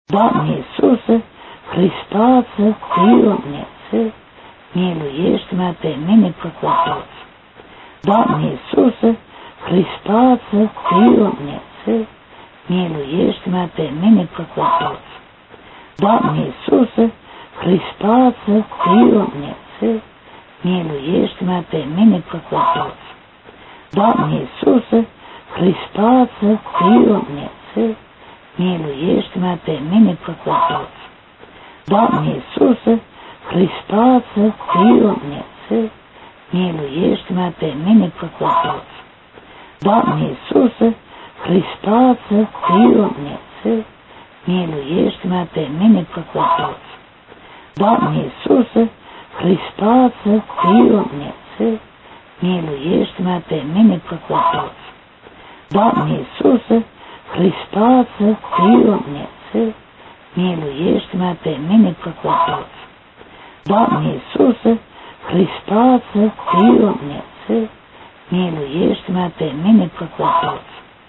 Doamne Iisuse, Hristoase, Fiul Dumnezeu, miluiește-mă pe mine păcătos. Doamne Iisuse, Hristoase, Fiul Dumnezeu, miluiește-mă pe mine păcătos. Doamne Iisuse, Hristoase, Fiul Dumnezeu, miluiește-mă pe mine păcătos. Doamne Iisuse, Hristoase, Fiul Dumnezeu, miluiește-mă pe mine păcătos. Doamne Iisuse, Hristoase, Fiul Dumnezeu, miluiește-mă pe mine păcătos. Doamne Iisuse, Hristoase, Fiul Dumnezeu, miluiește-mă pe mine păcătos. Doamne Iisuse, Hristoase, Fiul Dumnezeu, miluiește-mă pe mine păcătos. Doamne Iisuse, Hristoase, Fiul Dumnezeu, miluiește-mă pe mine păcătos. Doamne Iisuse, Hristoase, Fiul Dumnezeu, miluiește-mă pe mine păcătos.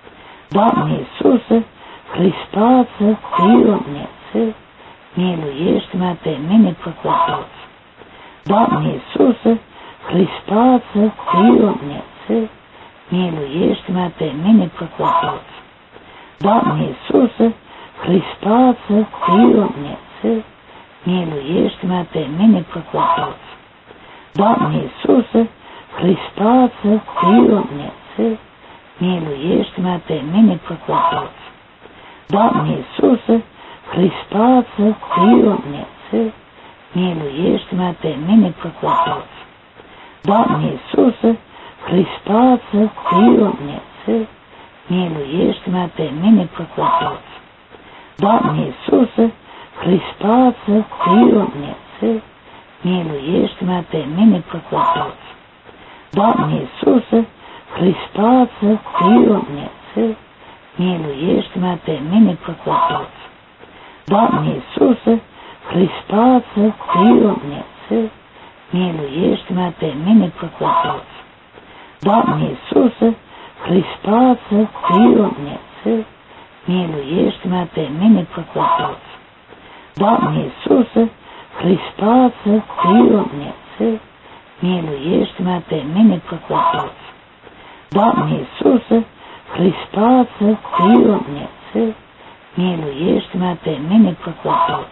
Doamne Iisuse, Hristoase, Fiul Dumnezeu, miluiește-mă pe mine păcătos. Doamne Iisuse, Hristoase, Fiul Dumnezeu, miluiește-mă pe mine păcătos. Doamne Iisuse, Hristoase, Fiul Dumnezeu, miluiește-mă pe mine păcătos. Doamne Iisuse, Hristoase, Fiul Dumnezeu, miluiește-mă pe mine păcătos. Doamne Iisuse, Hristoase, Fiul Dumnezeu, miluiește-mă pe mine păcătos. Doamne Iisuse, Hristoase, Fiul Dumnezeu, miluiește-mă pe mine păcătos. Doamne Iisuse, Hristoase, Fiul Dumnezeu, miluiește-mă pe mine păcătos. Doamne Iisuse, Hristoase, Fiul Dumnezeu, miluiește-mă pe mine păcătos. Doamne Iisuse, Hristoase, Fiul Dumnezeu, miluiește-mă pe mine păcătos. Doamne Iisuse, Hristoase, Fiul Dumnezeu, miluiește-mă pe mine păcătos. Doamne Iisuse, Hristoase, Fiul Dumnezeu, miluiește-mă pe mine păcătos. Doamne Iisuse, Hristoase, Fiul Dumnezeu, miluiește-mă pe mine păcătos.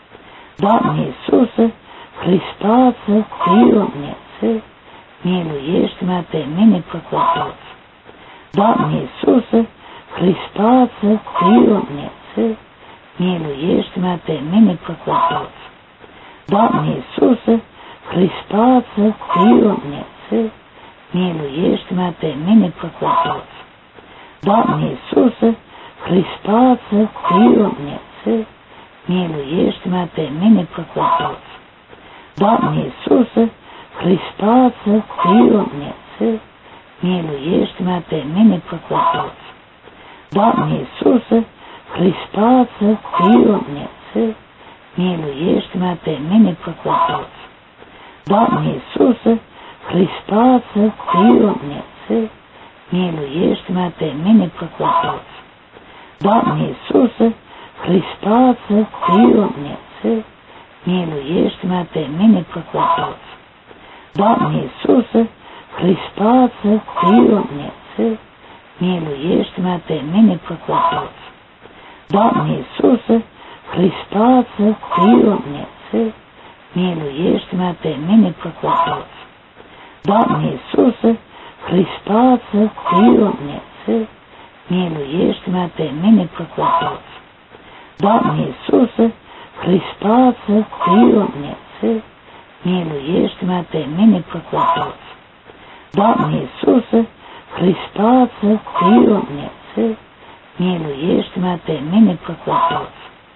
Doamne Iisuse, Hristoase, Fiul Dumnezeu, miluiește-mă pe mine păcătos. Doamne Iisuse, Hristoase, Fiul Dumnezeu, miluiește-mă pe mine păcătos. Doamne Iisuse, Hristoase, Fiul Dumnezeu, miluiește-mă pe mine păcătos. Doamne Iisuse, Hristoase, Fiul Dumnezeu, miluiește-mă pe mine păcătos. Doamne Iisuse, Hristoase, Fiul Dumnezeu, miluiește-mă pe mine păcătos. Doamne Iisuse, Hristoase, Fiul Dumnezeu, miluiește-mă pe mine păcătos. Doamne Iisuse, Hristoase, Fiul Dumnezeu, miluiește-mă pe mine păcătos. Doamne Iisuse, Hristoase, Fiul Dumnezeu, miluiește-mă pe mine păcătos. Doamne Iisuse, Hristoase, Fiul Dumnezeu, miluiește-mă pe mine păcătos. Doamne Iisuse, Hristoase, Fiul Dumnezeu, miluiește-mă pe mine păcătos. Doamne Iisuse, Hristoase, Fiul Dumnezeu, miluiește-mă pe mine păcătos. Doamne Iisuse, Hristoase, Fiul Dumnezeu, miluiește-mă pe mine păcătos. Doamne Iisuse, Hristoase, Fiul Dumnezeu, miluiește-mă pe mine păcătos.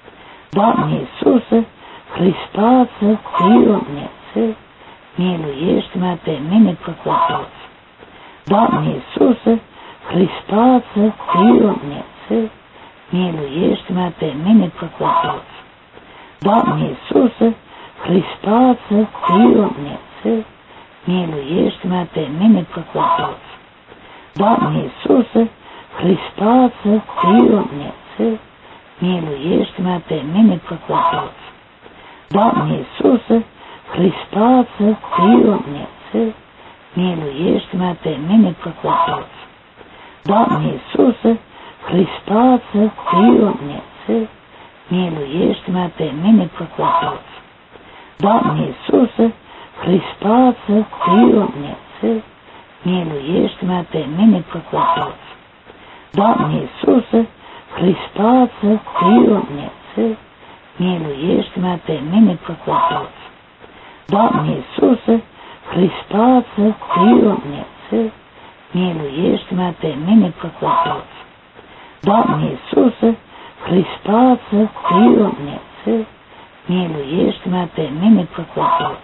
Doamne Iisuse, Hristoase, Fiul Dumnezeu, miluiește-mă pe mine păcătos. Doamne Iisuse, Hristoase, Fiul Dumnezeu, miluiește-mă pe mine păcătos. Doamne Iisuse, Hristoase, Fiul Dumnezeu, miluiește-mă pe mine păcătos. Doamne Iisuse, Hristoase, Fiul Dumnezeu, miluiește-mă pe mine păcătos. Doamne Iisuse, Hristoase, Fiul Dumnezeu, miluiește-mă pe mine păcătos. Doamne Iisuse, Hristoase, Fiul Dumnezeu, miluiește-mă pe mine păcătos. Doamne Iisuse, Hristoase, Fiul Dumnezeu, miluiește-mă pe mine păcătos. Doamne Iisuse, Hristoase, Fiul Dumnezeu, miluiește-mă pe mine păcătos. Doamne Iisuse, Hristoase, Fiul Dumnezeu, miluiește-mă pe mine păcătos. Doamne Iisuse, Hristoase, Fiul Dumnezeu, miluiește-mă pe mine păcătos.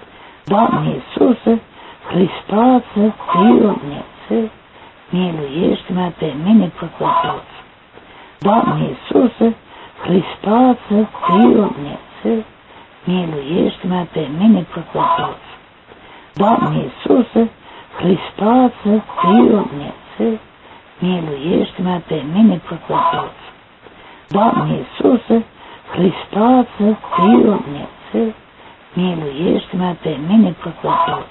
Doamne Iisuse, Hristoase, Fiul Dumnezeu, miluiește-mă pe mine păcătos. Doamne Iisuse, Hristoase, Fiul Dumnezeu, miluiește-mă pe mine păcătos. Doamne Iisuse, Hristoase, Fiul Dumnezeu, miluiește-mă pe mine păcătos. Doamne Iisuse, Hristoase, Fiul Dumnezeu, miluiește-mă pe mine păcătos.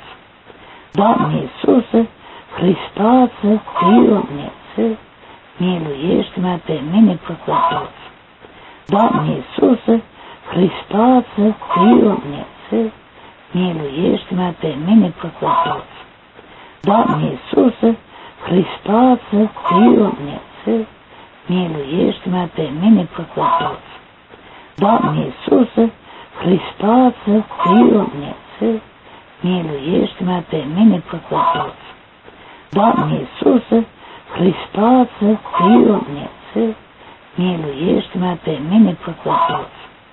Doamne Iisuse, Hristoase, Fiul Dumnezeu, miluiește-mă pe mine păcătos. Doamne Iisuse, Hristoase, Fiul Dumnezeu, miluiește-mă pe mine păcătos. Doamne Iisuse, Hristoase, Fiul Dumnezeu, miluiește-mă pe mine păcătos. Doamne Iisuse, Hristoase, Fiul Dumnezeu, miluiește-mă pe mine păcătos. Doamne Iisuse, Hristoase, Fiul Dumnezeu, miluiește-mă pe mine păcătos.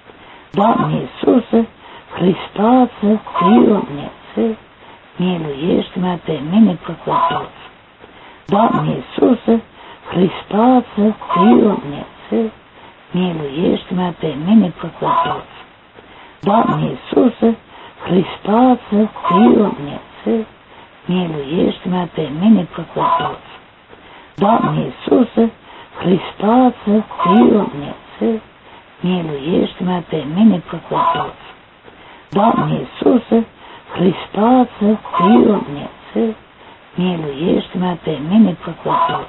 Doamne Iisuse, Hristoase, Fiul Dumnezeu, miluiește-mă pe mine păcătos. Doamne Iisuse, Hristoase, Fiul Dumnezeu, miluiește-mă pe mine păcătos. Doamne Iisuse, Hristoase, Fiul Dumnezeu, miluiește-mă pe mine păcătos. Doamne Iisuse, Hristoase, Fiul Dumnezeu, miluiește-mă pe mine păcătos. Doamne Iisuse, Hristoase, Fiul Dumnezeu, miluiește-mă pe mine păcătos.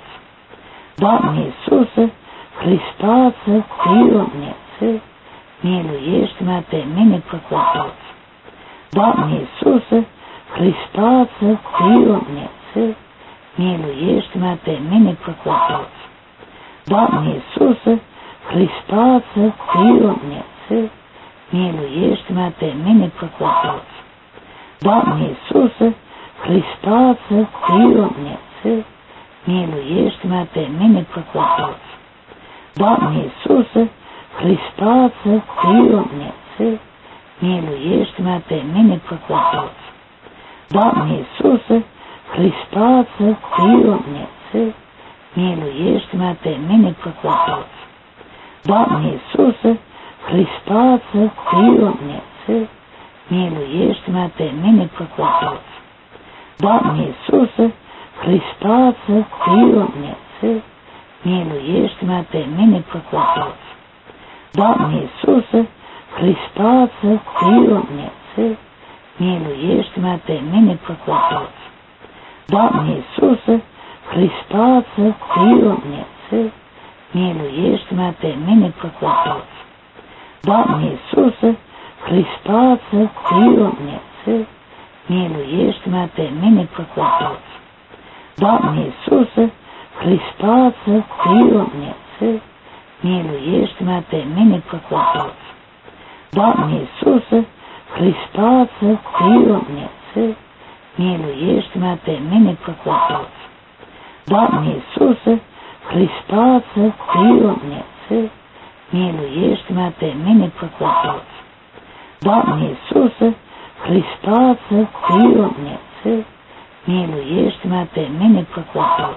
Doamne Iisuse, Hristoase, Fiul Dumnezeu, miluiește-mă pe mine păcătos. Doamne Iisuse, Hristoase, Fiul Dumnezeu, miluiește-mă pe mine păcătos. Doamne Iisuse, Hristoase, Fiul Dumnezeu, miluiește-mă pe mine păcătos. Doamne Iisuse, Hristoase, Fiul Dumnezeu, miluiește-mă pe mine păcătos. Doamne Iisuse, Hristoase, Fiul Dumnezeu, miluiește-mă pe mine păcătos. Doamne Iisuse, Hristoase, Fiul Dumnezeu, miluiește-mă pe mine păcătos. Doamne Iisuse, Hristoase, Fiul Dumnezeu, miluiește-mă pe mine păcătos. Doamne Iisuse, Hristoase, Fiul Dumnezeu, miluiește-mă pe mine păcătos. Doamne Iisuse, Hristoase, Fiul Dumnezeu, miluiește-mă pe mine păcătos. Doamne Iisuse, Hristoase, Fiul Dumnezeu, miluiește-mă pe mine păcătos. Doamne Iisuse, Hristoase, Fiul Dumnezeu, miluiește-mă pe mine păcătos. Doamne Iisuse, Hristoase, Fiul Dumnezeu, miluiește-mă pe mine păcătos. Doamne Iisuse, Hristoase, Fiul Dumnezeu, miluiește-mă pe mine păcătos. Doamne Iisuse, Hristoase, Fiul Dumnezeu, miluiește-mă pe mine păcătos. Doamne Iisuse, Hristoase, Fiul Dumnezeu, miluiește-mă pe mine păcătos.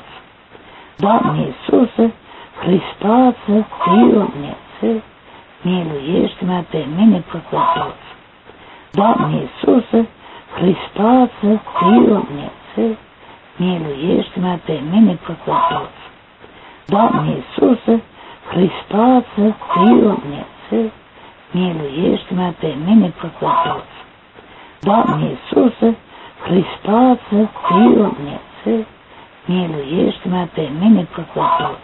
Doamne Iisuse, Hristoase, Fiul Dumnezeu, miluiește-mă pe mine păcătos. Doamne Iisuse, Hristoase, Fiul Dumnezeu, miluiește-mă pe mine păcătos. Doamne Iisuse, Hristoasă, Fiul Dumnezeu, miluiește-mă pe mine păcătos. Doamne Iisuse, Hristoasă, Fiul Dumnezeu, miluiește-mă pe mine păcătos.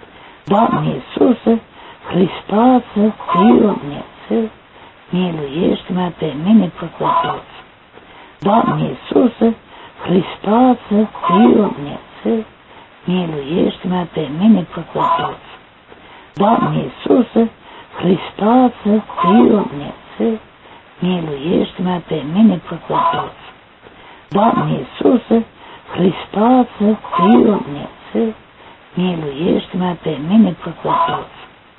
Doamne Iisuse, Hristoasă, Fiul Dumnezeu, miluiește-mă pe mine păcătos. Doamne Iisuse, Hristoasă, Fiul Dumnezeu, miluiește-mă pe mine păcătos. Doamne Iisuse, Hristoasă, Fiul Dumnezeu, miluiește-mă pe mine păcătos. Doamne Iisuse, Hristoasă, Fiul Dumnezeu, miluiește-mă pe mine păcătos.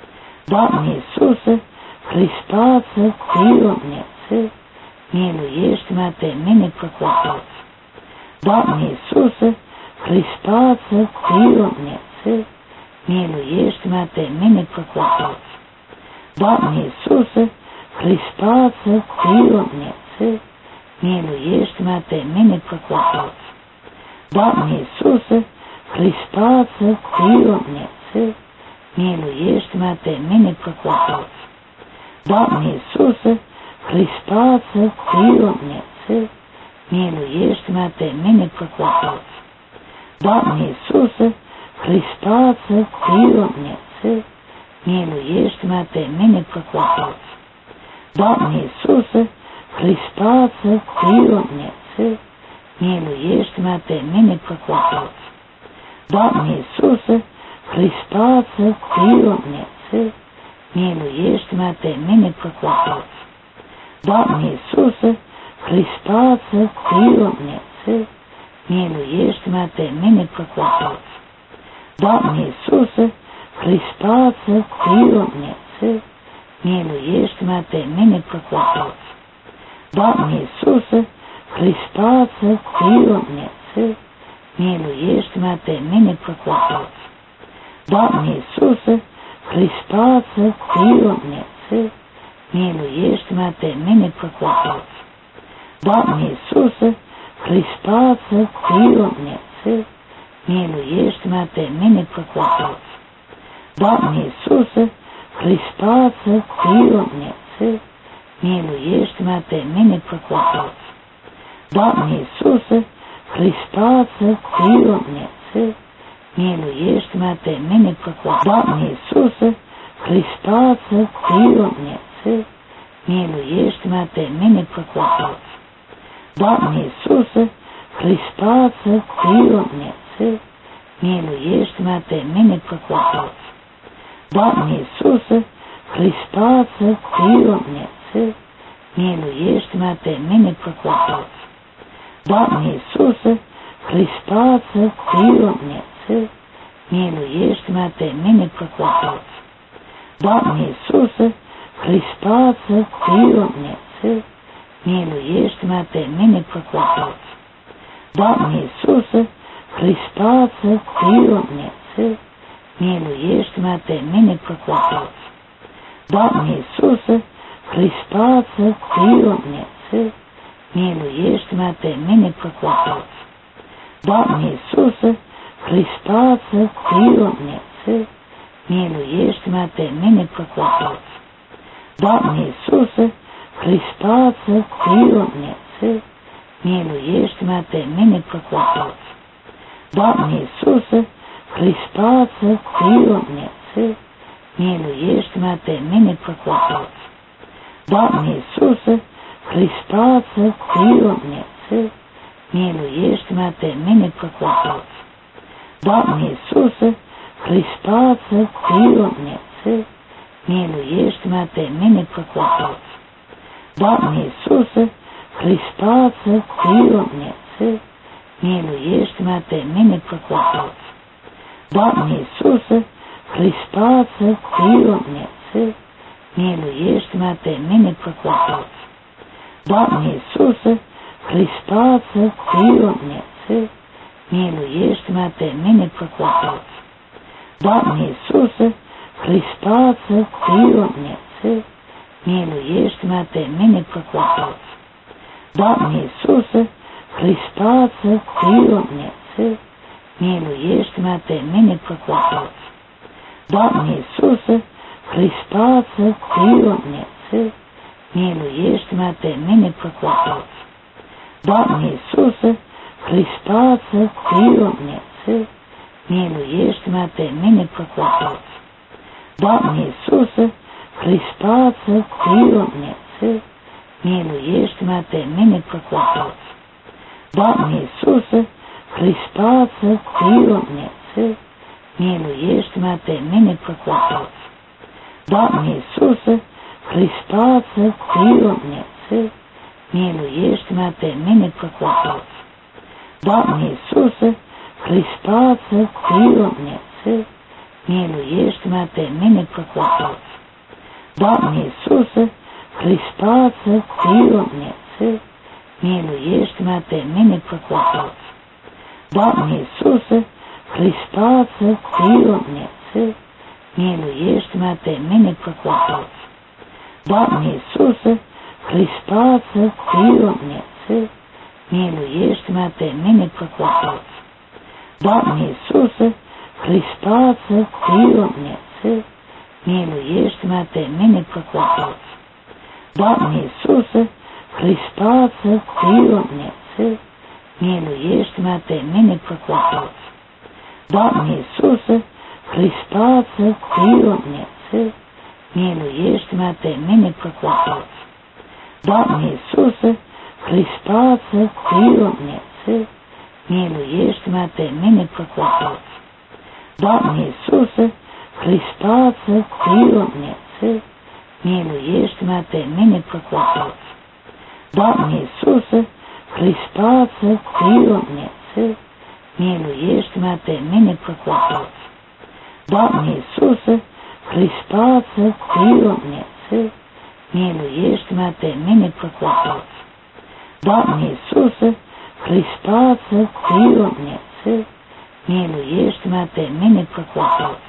Doamne Iisuse, Hristoasă, Fiul Dumnezeu, miluiește-mă pe mine păcătos. Doamne Iisuse, Hristoasă, Fiul Dumnezeu, miluiește-mă pe mine păcătos. Doamne Iisuse, Hristoasă, Fiul Dumnezeu, miluiește-mă pe mine păcătos. Doamne Iisuse, Hristoasă, Fiul Dumnezeu, miluiește-mă pe mine păcătos. Doamne Iisuse, Hristoasă, Fiul Dumnezeu, miluiește-mă pe mine păcătos. Doamne Iisuse, Hristoasă, Fiul Dumnezeu, miluiește-mă pe mine păcătos. Doamne Iisuse, Hristoasă, Fiul Dumnezeu, miluiește-mă pe mine păcătos. Doamne Iisuse, Hristoasă, Fiul Dumnezeu, miluiește-mă pe mine păcătos. Doamne Iisuse, Hristoasă, Fiul Dumnezeu, miluiește-mă pe mine păcătos. Doamne Iisuse, Hristoasă, Fiul Dumnezeu, miluiește-mă pe mine păcătos. Doamne Iisuse, Hristoasă, Fiul Dumnezeu, miluiește-mă pe mine păcătos. Doamne Iisuse, Hristoasă, Fiul Dumnezeu, miluiește-mă pe mine păcătos. Doamne Iisuse, Hristoasă, Fiul Dumnezeu, miluiește-mă pe mine păcătos. Doamne Iisuse, Hristoasă, Fiul Dumnezeu, miluiește-mă pe mine păcătos. Doamne Iisuse, Hristoasă, Fiul Dumnezeu, miluiește-mă pe mine păcătos. Doamne Iisuse, Hristoasă, Fiul Dumnezeu, miluiește-mă pe mine păcătos. Doamne Iisuse, Hristoasă, Fiul Dumnezeu, miluiește-mă pe mine păcătos. Doamne Iisuse, Hristoasă, Fiul Dumnezeu, miluiește-mă pe mine păcătos. Doamne Iisuse, Hristoasă, Fiul Dumnezeu, miluiește-mă pe mine păcătos. Doamne Iisuse, Hristoasă, Fiul Dumnezeu, miluiește-mă pe mine păcătos. Doamne Iisuse, Hristoasă, Fiul Dumnezeu, miluiește-mă pe mine păcătos. Doamne Iisuse, Hristoasă, Fiul Dumnezeu, miluiește-mă pe mine păcătos. Doamne Iisuse, Hristoasă, Fiul Dumnezeu, miluiește-mă pe mine păcătos. Doamne Iisuse, Hristoasă, Fiul Dumnezeu, miluiește-mă pe mine păcătos. Doamne Iisuse, Hristoasă, Fiul Dumnezeu, miluiește-mă pe mine păcătos. Doamne Iisuse, Hristoasă, Fiul Dumnezeu, miluiește-mă pe mine păcătos. Doamne Iisuse, Hristoasă, Fiul Dumnezeu, miluiește-mă pe mine păcătos. Doamne Iisuse, Hristoasă, Fiul Dumnezeu, miluiește-mă pe mine păcătos. Doamne Iisuse, Hristoasă, Fiul Dumnezeu, miluiește-mă pe mine păcătos. Doamne Iisuse, Hristoasă, Fiul Dumnezeu, miluiește-mă pe mine păcătos. Doamne Iisuse, Hristoasă, Fiul Dumnezeu, miluiește-mă pe mine păcătos. Doamne Iisuse, Hristoasă, Fiul Dumnezeu, miluiește-mă pe mine păcătos. Doamne Iisuse, Hristoase, Fiul Dumnezeu, miluiește-mă pe mine păcătos. Doamne Iisuse, Hristoase, Fiul Dumnezeu, miluiește-mă pe mine păcătos. Doamne Iisuse, Hristoase, Fiul Dumnezeu, miluiește-mă pe mine păcătos. Doamne Iisuse, Hristoase, Fiul Dumnezeu, miluiește-mă pe mine păcătos. Doamne Iisuse, Hristoase, Fiul Dumnezeu, miluiește-mă pe mine păcătos. Doamne Iisuse, Hristoase, Fiul Dumnezeu, miluiește-mă pe mine păcătos. Doamne Iisuse, Hristoase, Fiul Dumnezeu, miluiește-mă pe mine păcătos. Doamne Iisuse, Hristoase, Fiul Dumnezeu, miluiește-mă pe mine păcătos. Doamne Iisuse, Hristoase, Fiul Dumnezeu, miluiește-mă pe mine păcătos. Doamne Iisuse, Hristoase, Fiul Dumnezeu, miluiește-mă pe mine păcătos. Doamne Iisuse, Hristoase, Fiul Dumnezeu, miluiește-mă pe mine păcătos. Doamne Iisuse, Hristoase, Fiul Dumnezeu, miluiește-mă pe mine păcătos. Doamne Iisuse, Hristoase, Fiul Dumnezeu, miluiește-mă pe mine păcătos. Doamne Iisuse, Hristoase, Fiul Dumnezeu, miluiește-mă pe mine păcătos. Doamne Iisuse, Hristoase, Fiul Dumnezeu, miluiește-mă pe mine păcătos. Doamne Iisuse, Hristoase, Fiul Dumnezeu, miluiește-mă pe mine păcătos. Doamne Iisuse, Hristoase, Fiul Dumnezeu, miluiește-mă pe mine păcătos.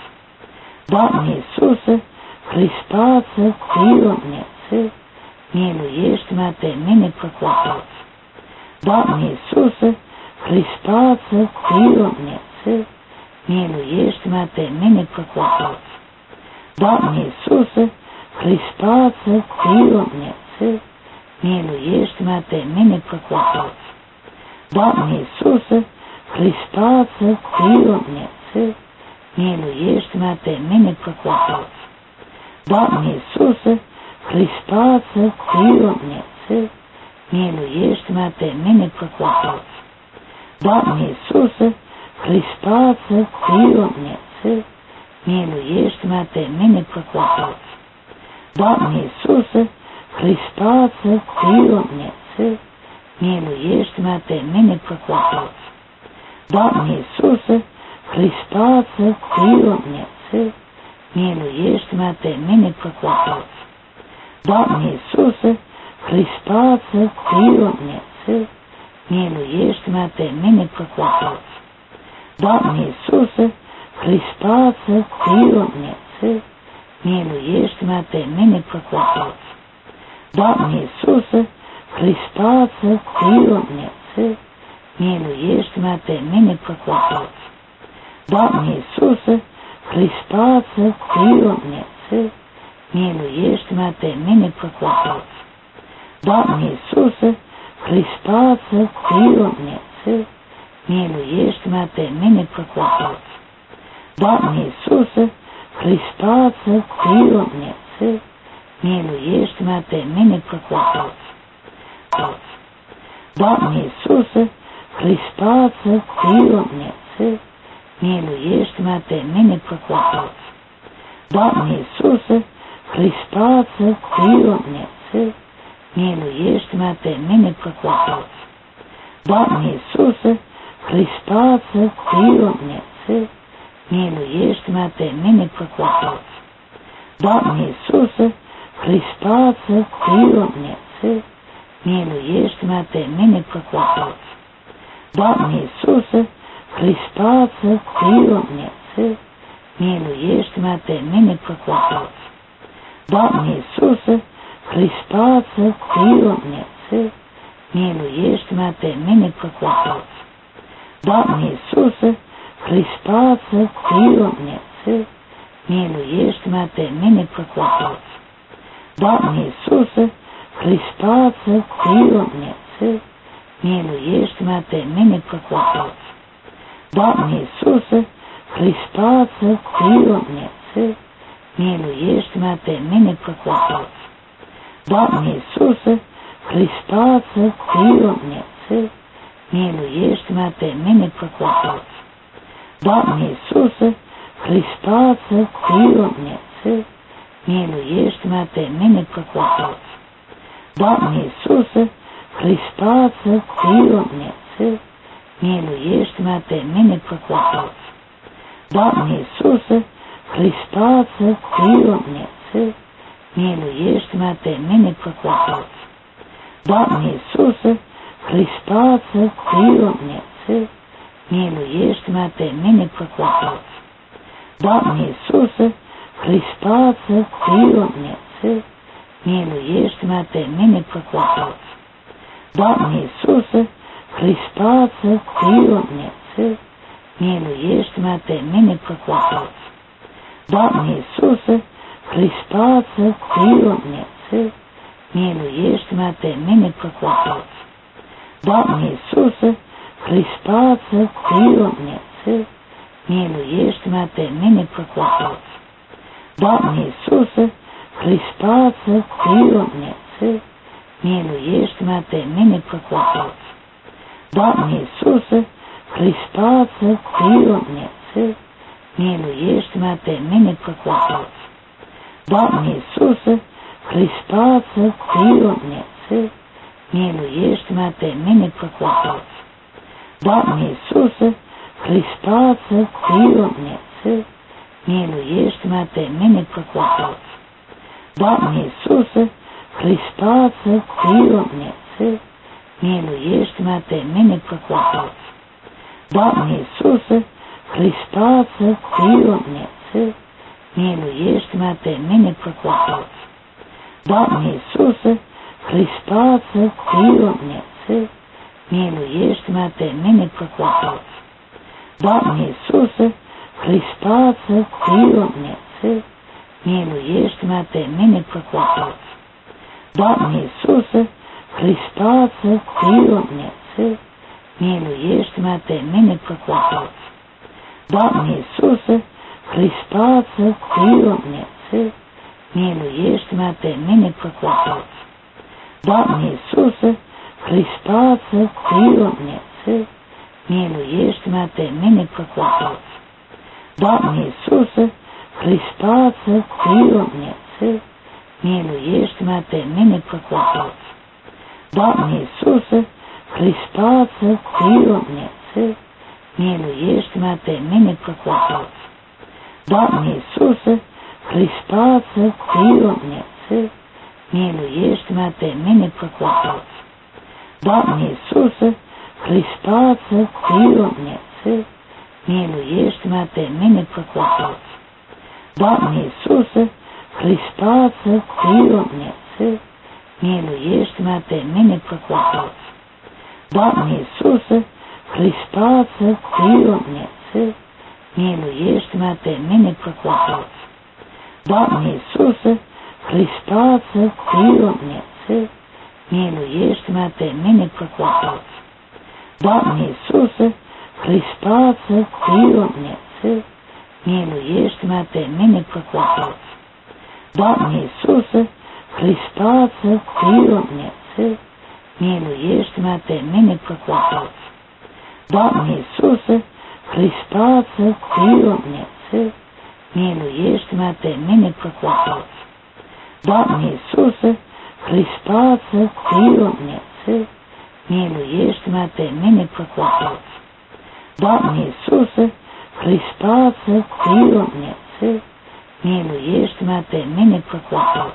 Doamne Iisuse, Hristoase, Fiul Dumnezeu, miluiește-mă pe mine păcătos. Doamne Iisuse, Hristoase, Fiul Dumnezeu, miluiește-mă pe mine păcătos. Doamne Iisuse, Hristoase, Fiul Dumnezeu, miluiește-mă pe mine păcătos. Doamne Iisuse, Hristoase, Fiul Dumnezeu, miluiește-mă pe mine păcătos. Doamne Iisuse, Hristoase, Fiul Dumnezeu, miluiește-mă pe mine păcătos. Doamne Iisuse, Hristoase, Fiul Dumnezeu, miluiește-mă pe mine păcătos. Doamne Iisuse, Hristoase, Fiul Dumnezeu, miluiește-mă pe mine păcătos. Doamne Iisuse, Hristoase, Fiul Dumnezeu, miluiește-mă pe mine păcătos. Doamne Iisuse, Hristoase, Fiul Dumnezeu, miluiește-mă pe mine păcătos. Doamne Iisuse, Hristoase, Fiul Dumnezeu, miluiește-mă pe mine păcătos. Doamne Iisuse, Hristoase, Fiul Dumnezeu, miluiește-mă pe mine păcătos. Doamne Iisuse, Hristoase, Fiul Dumnezeu, miluiește-mă pe mine păcătos. Doamne Iisuse, Hristoase, Fiul Dumnezeu, miluiește-mă pe mine păcătos. Doamne Iisuse, Hristoase, Fiul Dumnezeu, miluiește-mă pe mine păcătos. Doamne Iisuse, Hristoase, Fiul Dumnezeu, miluiește-mă pe mine păcătos. Doamne Iisuse, Hristoase, Fiul Dumnezeu, miluiește-mă pe mine păcătos. Doamne Iisuse, Hristoase, Fiul Dumnezeu, miluiește-mă pe mine păcătos. Doamne Iisuse, Hristoase, Fiul Dumnezeu, miluiește-mă pe mine păcătos. Doamne Iisuse, Hristoase, Fiul Dumnezeu, miluiește-mă pe mine păcătos. Doamne Iisuse, Hristoase, Fiul Dumnezeu, miluiește-mă pe mine păcătos. Doamne Iisuse, Hristoase, Fiul Dumnezeu, miluiește-mă pe mine păcătos. Doamne Iisuse, Hristoase, Fiul Dumnezeu, miluiește-mă pe mine păcătos. Doamne Iisuse, Hristoase, Fiul Dumnezeu, miluiește-mă pe mine păcătos. Doamne Iisuse, Hristoase, Fiul Dumnezeu, miluiește-mă pe mine păcătos. Doamne Iisuse, Hristoase, Fiul Dumnezeu, miluiește-mă pe mine păcătos. Doamne Iisuse, Hristoase, Fiul Dumnezeu, miluiește-mă pe mine păcătos. Doamne Iisuse, Hristoase, Fiul Dumnezeu, miluiește-mă pe mine păcătos. Doamne Iisuse, Hristoase, Fiul Dumnezeu, miluiește-mă pe mine păcătos. Doamne Iisuse, Hristoase, Fiul Dumnezeu, miluiește-mă pe mine păcătos. Doamne Iisuse, Hristoase, Fiul Dumnezeu, miluiește-mă pe mine păcătos. Doamne Iisuse, Hristoase, Fiul Dumnezeu, miluiește-mă pe mine păcătos. Doamne Iisuse, Hristoase, Fiul Dumnezeu, miluiește-mă pe mine păcătos. Doamne Iisuse, Hristoase, Fiul Dumnezeu, miluiește-mă pe mine păcătos. Doamne Iisuse, Hristoase, Fiul Dumnezeu, miluiește-mă pe mine păcătos. Doamne Iisuse, Hristoase, Fiul Dumnezeu, miluiește-mă pe mine păcătos. Doamne Iisuse, Hristoase, Fiul Dumnezeu, miluiește-mă pe mine păcătos. Doamne Iisuse, Hristoase, Fiul Dumnezeu, miluiește-mă pe mine păcătos. Doamne Iisuse, Hristoase, Fiul Dumnezeu, miluiește-mă pe mine păcătos. Doamne Iisuse, Hristoase, Fiul Dumnezeu, miluiește-mă pe mine păcătos. Doamne Iisuse, Hristoase, Fiul Dumnezeu, miluiește-mă pe mine păcătos. Doamne Iisuse, Hristoase, Fiul Dumnezeu, miluiește-mă pe mine păcătos. Doamne Iisuse, Hristoase, Fiul Dumnezeu, miluiește-mă pe mine păcătos. Doamne Iisuse, Hristoase, Fiul Dumnezeu, miluiește-mă pe mine păcătos. Doamne Iisuse, Hristoase, Fiul Dumnezeu, miluiește-mă pe mine păcătos. Doamne Iisuse, Hristoase, Fiul Dumnezeu, miluiește-mă pe mine păcătos. Doamne Iisuse, Hristoase, Fiul Dumnezeu, miluiește-mă pe mine păcătos. Doamne Iisuse, Hristoase, Fiul Dumnezeu, miluiește-mă pe mine păcătos. Doamne Iisuse, Hristoase, Fiul Dumnezeu, miluiește-mă pe mine păcătos. Doamne Iisuse, Hristoase, Fiul Dumnezeu, miluiește-mă pe mine păcătos. Doamne Iisuse, Hristoase, Fiul Dumnezeu, miluiește-mă pe mine păcătos. Doamne Iisuse, Hristoase, Fiul Dumnezeu, miluiește-mă pe mine păcătos. Doamne Iisuse, Hristoase, Fiul Dumnezeu, miluiește-mă pe mine păcătos. Doamne Iisuse, Hristoase, Fiul Dumnezeu, miluiește-mă pe mine păcătos. Doamne Iisuse, Hristoase, Fiul Dumnezeu, miluiește-mă pe mine păcătos. Doamne Iisuse, Hristoase, Fiul Dumnezeu, miluiește-mă pe mine păcătos.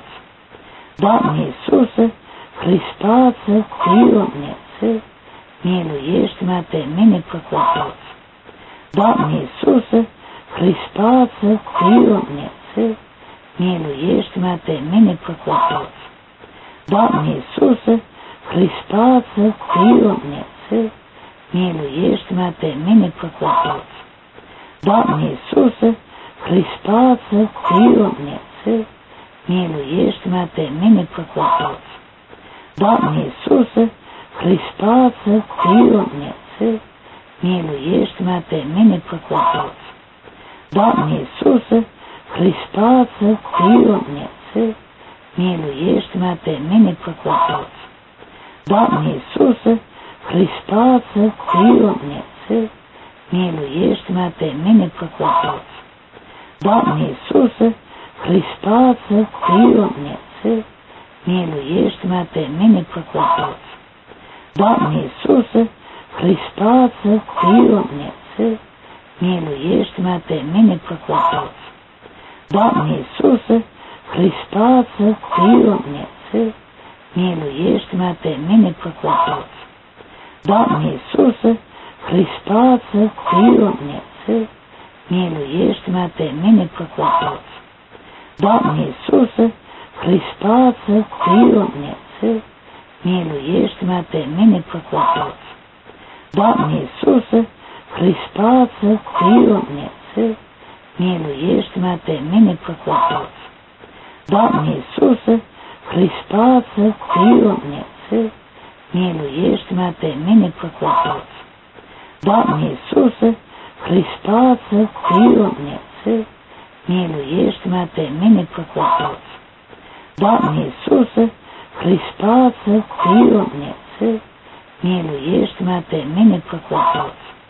Doamne Iisuse, Hristoase, Fiul Dumnezeu, miluiește-mă pe mine păcătos. Doamne Iisuse, Hristoase, Fiul Dumnezeu, miluiește-mă pe mine păcătos. Doamne Iisuse, Hristoase, Fiul Dumnezeu, miluiește-mă pe mine păcătos. Doamne Iisuse, Hristoasă, Fiul Dumnezeu, miluiește-mă pe mine păcătos. Doamne Iisuse, Hristoasă, Fiul Dumnezeu, miluiește-mă pe mine păcătos. Doamne Iisuse, Hristoasă, Fiul Dumnezeu, miluiește-mă pe mine păcătos. Doamne Iisuse, Hristoasă, Fiul Dumnezeu, miluiește-mă pe mine păcătos. Doamne Iisuse, Hristoasă, Fiul Dumnezeu, miluiește-mă pe mine păcătos. Doamne Iisuse, Hristoasă, Fiul Dumnezeu, miluiește-mă pe mine păcătos. Doamne Iisuse, Hristoasă, Fiul Dumnezeu, miluiește-mă pe mine păcătos. Doamne Iisuse, Hristoasă, Fiul Dumnezeu, miluiește-mă pe mine păcătos. Doamne Iisuse, Hristoasă, Fiul Dumnezeu, miluiește-mă pe mine păcătos. Doamne Iisuse, Hristoasă, Fiul Dumnezeu, miluiește-mă pe mine păcătos. Doamne Iisuse, Hristoasă, Fiul Dumnezeu, miluiește-mă pe mine păcătos. Doamne Iisuse, Hristoasă, Fiul Dumnezeu, miluiește-mă pe mine păcătos. Doamne Iisuse, Hristoasă, Fiul Dumnezeu, miluiește-mă pe mine păcătos.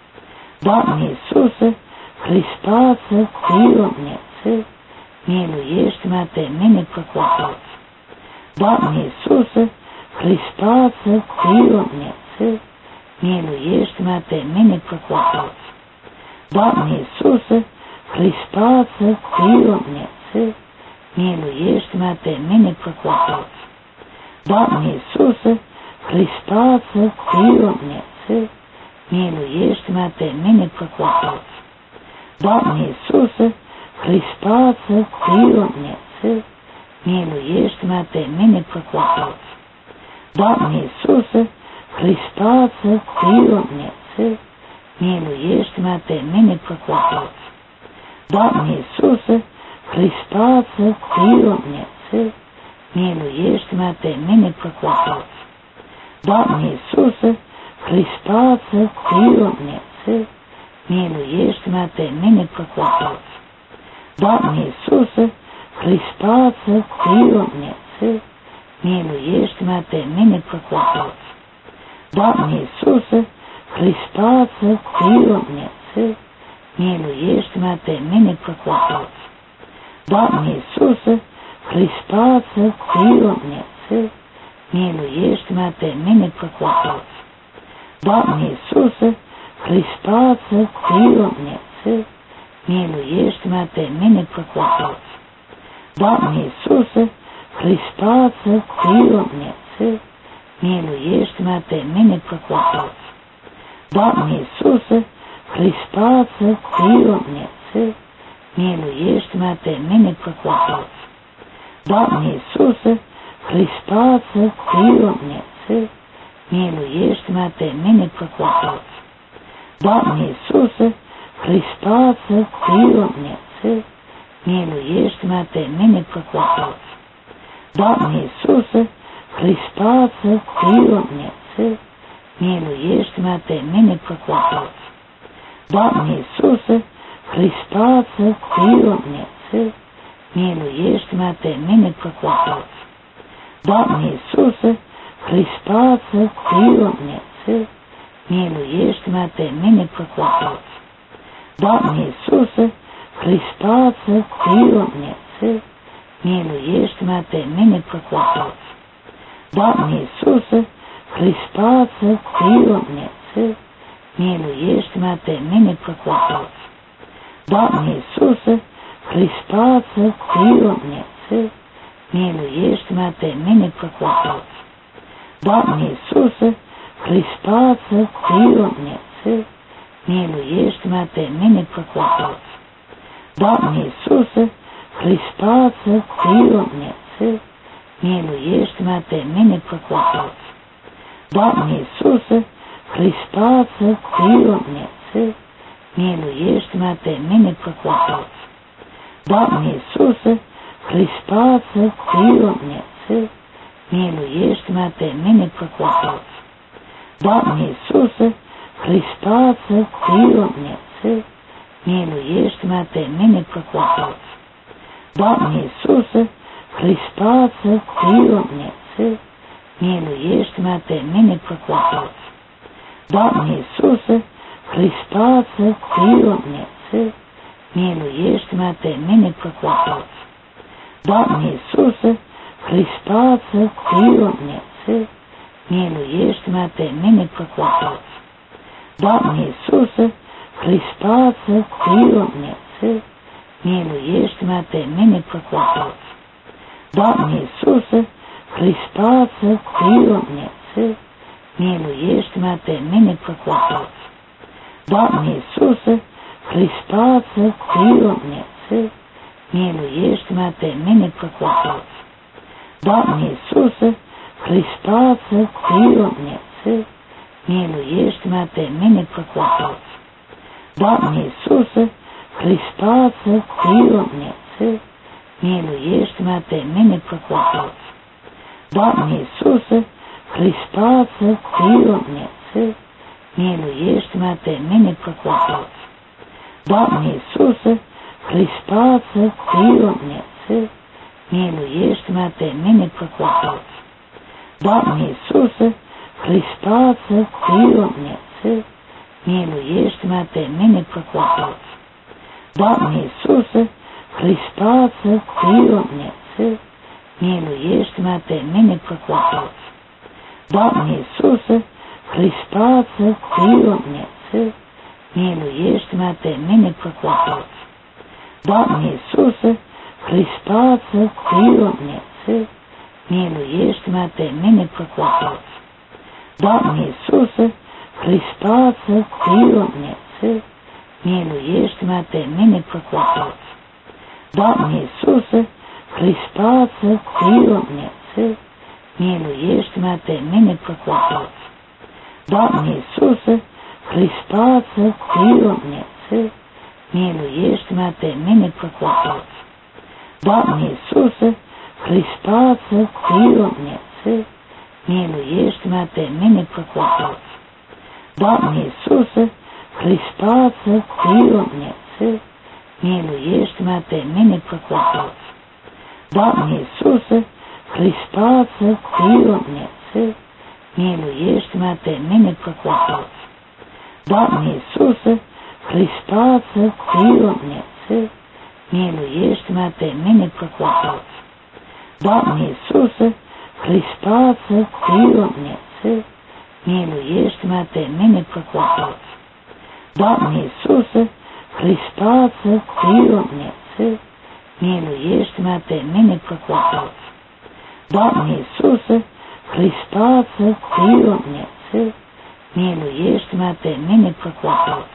Doamne Iisuse, Hristoasă, Fiul Dumnezeu, miluiește-mă pe mine păcătos. Doamne Iisuse, Hristoasă, Fiul Dumnezeu, miluiește-mă pe mine păcătos. Doamne Iisuse, Hristoasă, Fiul Dumnezeu, miluiește-mă pe mine păcătos. Doamne Iisuse, Hristoasă, Fiul Dumnezeu, miluiește-mă pe mine păcătos. Doamne Iisuse, Hristoasă, Fiul Dumnezeu, miluiește-mă pe mine păcătos. Doamne Iisuse, Hristoasă, Fiul Dumnezeu, miluiește-mă pe mine păcătos. Doamne Iisuse, Hristoasă, Fiul Dumnezeu, miluiește-mă pe mine păcătos. Doamne Iisuse, Hristoasă, Fiul Dumnezeu, miluiește-mă pe mine păcătos. Doamne Iisuse, Hristoasă, Fiul Dumnezeu, miluiește-mă pe mine păcătos. Doamne Iisuse, Hristoasă, Fiul Dumnezeu, miluiește-mă pe mine păcătos. Doamne Iisuse, Hristoasă, Fiul Dumnezeu, miluiește-mă pe mine păcătos. Doamne Iisuse, Hristoasă, Fiul Dumnezeu, miluiește-mă pe mine păcătos. Doamne Iisuse, Hristoasă, Fiul Dumnezeu, miluiește-mă pe mine păcătos. Doamne Iisuse, Hristoasă, Fiul Dumnezeu, miluiește-mă pe mine păcătos. Doamne Iisuse, Hristoasă, Fiul Dumnezeu, miluiește-mă pe mine păcătos. Doamne Iisuse, Hristoasă, Fiul Dumnezeu, miluiește-mă pe mine păcătos. Doamne Iisuse, Hristoasă, Fiul Dumnezeu, miluiește-mă pe mine păcătos. Doamne Iisuse, Hristoasă, Fiul Dumnezeu, miluiește-mă pe mine păcătos. Doamne Iisuse, Hristoasă, Fiul Dumnezeu, miluiește-mă pe mine păcătos. Doamne Iisuse, Hristoasă, Fiul Dumnezeu, miluiește-mă pe mine păcătos. Doamne Iisuse, Hristoasă, Fiul Dumnezeu, miluiește-mă pe mine păcătos. Doamne Iisuse, Hristoasă, Fiul Dumnezeu, miluiește-mă pe mine păcătos. Doamne Iisuse, Hristoasă, Fiul Dumnezeu, miluiește-mă pe mine păcătos. Doamne Iisuse, Hristoasă, Fiul Dumnezeu, miluiește-mă pe mine păcătos. Doamne Iisuse, Hristoasă, Fiul Dumnezeu, miluiește-mă pe mine păcătos. Doamne Iisuse, Hristoase, Fiul Dumnezeu, miluiește-mă pe mine păcătos. Doamne Iisuse, Hristoase, Fiul Dumnezeu, miluiește-mă pe mine păcătos. Doamne Iisuse, Hristoase, Fiul Dumnezeu, miluiește-mă pe mine păcătos. Doamne Iisuse, Hristoase, Fiul Dumnezeu, miluiește-mă pe mine păcătos. Doamne Iisuse, Hristoase, Fiul Dumnezeu, miluiește-mă pe mine păcătos. Doamne Iisuse, Hristoase, Fiul Dumnezeu, miluiește-mă pe mine păcătos. Doamne Iisuse, Hristoase, Fiul Dumnezeu, miluiește-mă pe mine păcătos. Doamne Iisuse, Hristoase, Fiul Dumnezeu, miluiește-mă pe mine păcătos. Doamne Iisuse, Hristoase, Fiul Dumnezeu, miluiește-mă pe mine păcătos. Doamne Iisuse, Hristoase, Fiul Dumnezeu, miluiește-mă pe mine păcătos. Doamne Iisuse, Hristoase, Fiul Dumnezeu, miluiește-mă pe mine păcătos. Doamne Iisuse, Hristoase, Fiul Dumnezeu, miluiește-mă pe mine păcătos. Doamne Iisuse, Hristoase, Fiul Dumnezeu, miluiește-mă pe mine păcătos. Doamne Iisuse, Hristoase, Fiul Dumnezeu, miluiește-mă pe mine păcătos. Doamne Iisuse, Hristoase, Fiul Dumnezeu, miluiește-mă pe mine păcătos. Doamne Iisuse, Hristoase, Fiul Dumnezeu, miluiește-mă pe mine păcătos. Doamne Iisuse, Hristoase, Fiul Dumnezeu, miluiește-mă pe mine păcătos. Doamne Iisuse, Hristoase, Fiul Dumnezeu, miluiește-mă pe mine păcătos. Doamne Iisuse, Hristoase, Fiul Dumnezeu, miluiește-mă pe mine păcătos. Doamne Iisuse, Hristoase, Fiul Dumnezeu, miluiește-mă pe mine păcătos. Doamne Iisuse, Hristoase, Fiul Dumnezeu, miluiește-mă pe mine păcătos. Doamne Iisuse, Hristoase, Fiul Dumnezeu, miluiește-mă pe mine păcătos. Doamne Iisuse, Hristoase, Fiul Dumnezeu, miluiește-mă pe mine păcătos. Doamne Iisuse, Hristoase, Fiul Dumnezeu, miluiește-mă pe mine păcătos. Doamne Iisuse, Hristoase, Fiul Dumnezeu, miluiește-mă pe mine păcătos. Doamne Iisuse, Hristoase, Fiul Dumnezeu, miluiește-mă pe mine păcătos.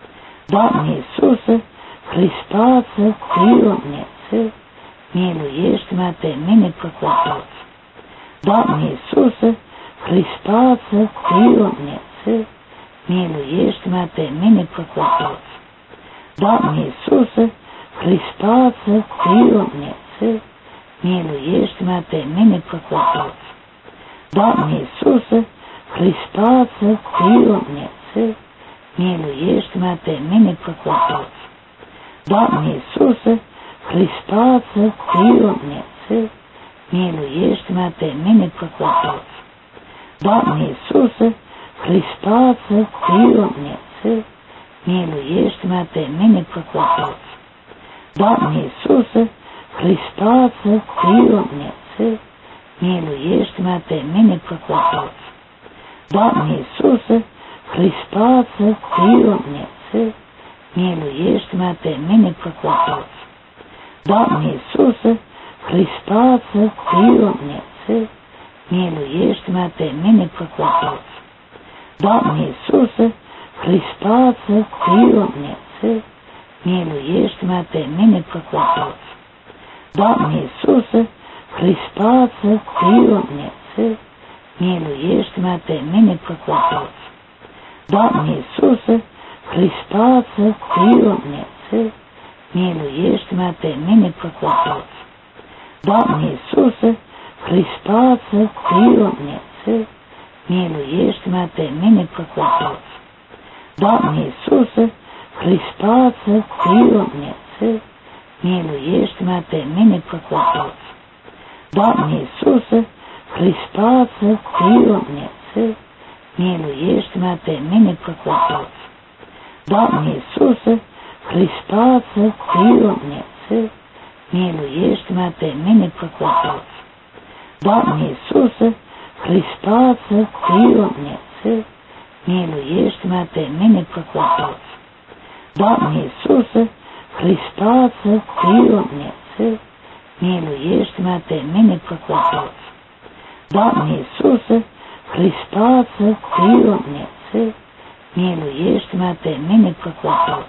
Doamne Iisuse, Hristoase, Fiul Dumnezeu, miluiește-mă pe mine păcătos. Doamne Iisuse, Hristoase, Fiul Dumnezeu, miluiește-mă pe mine păcătos. Doamne Iisuse, Hristoase, Fiul Dumnezeu, miluiește-mă pe mine păcătos. Doamne Iisuse, Hristoase, Fiul Dumnezeu, miluiește-mă pe mine păcătos. Doamne Iisuse, Hristoase, Fiul Dumnezeu, miluiește-mă pe mine păcătos. Doamne Iisuse, Hristoase, Fiul Dumnezeu, miluiește-mă pe mine păcătos. Doamne Iisuse, Hristoase, Fiul Dumnezeu, miluiește-mă pe mine păcătos. Doamne Iisuse, Hristoase, Fiul Dumnezeu, miluiește-mă pe mine păcătos. Doamne Iisuse, Hristoase, Fiul Dumnezeu, miluiește-mă pe mine păcătos. Doamne Iisuse, Hristoase, Fiul Dumnezeu, miluiește-mă pe mine păcătos. Doamne Iisuse, Hristoase, Fiul Dumnezeu, miluiește-mă pe mine păcătos. Doamne Iisuse, Hristoase, Fiul Dumnezeu, miluiește-mă pe mine păcătos. Doamne Iisuse, Hristoase, Fiul Dumnezeu, miluiește-mă pe mine păcătos. Doamne Iisuse, Hristoase, Fiul Dumnezeu, miluiește-mă pe mine păcătos. Doamne Iisuse, Hristoase, Fiul Dumnezeu, miluiește-mă pe mine păcătos. Doamne Iisuse, Hristoase, Fiul Dumnezeu, miluiește-mă pe mine păcătos. Doamne Iisuse, Hristoase, Fiul Dumnezeu, miluiește-mă pe mine păcătos. Doamne Iisuse, Hristoase, Fiul Dumnezeu, miluiește-mă pe mine păcătos. Doamne Iisuse, Hristoase, Fiul Dumnezeu, miluiește-mă pe mine păcătos.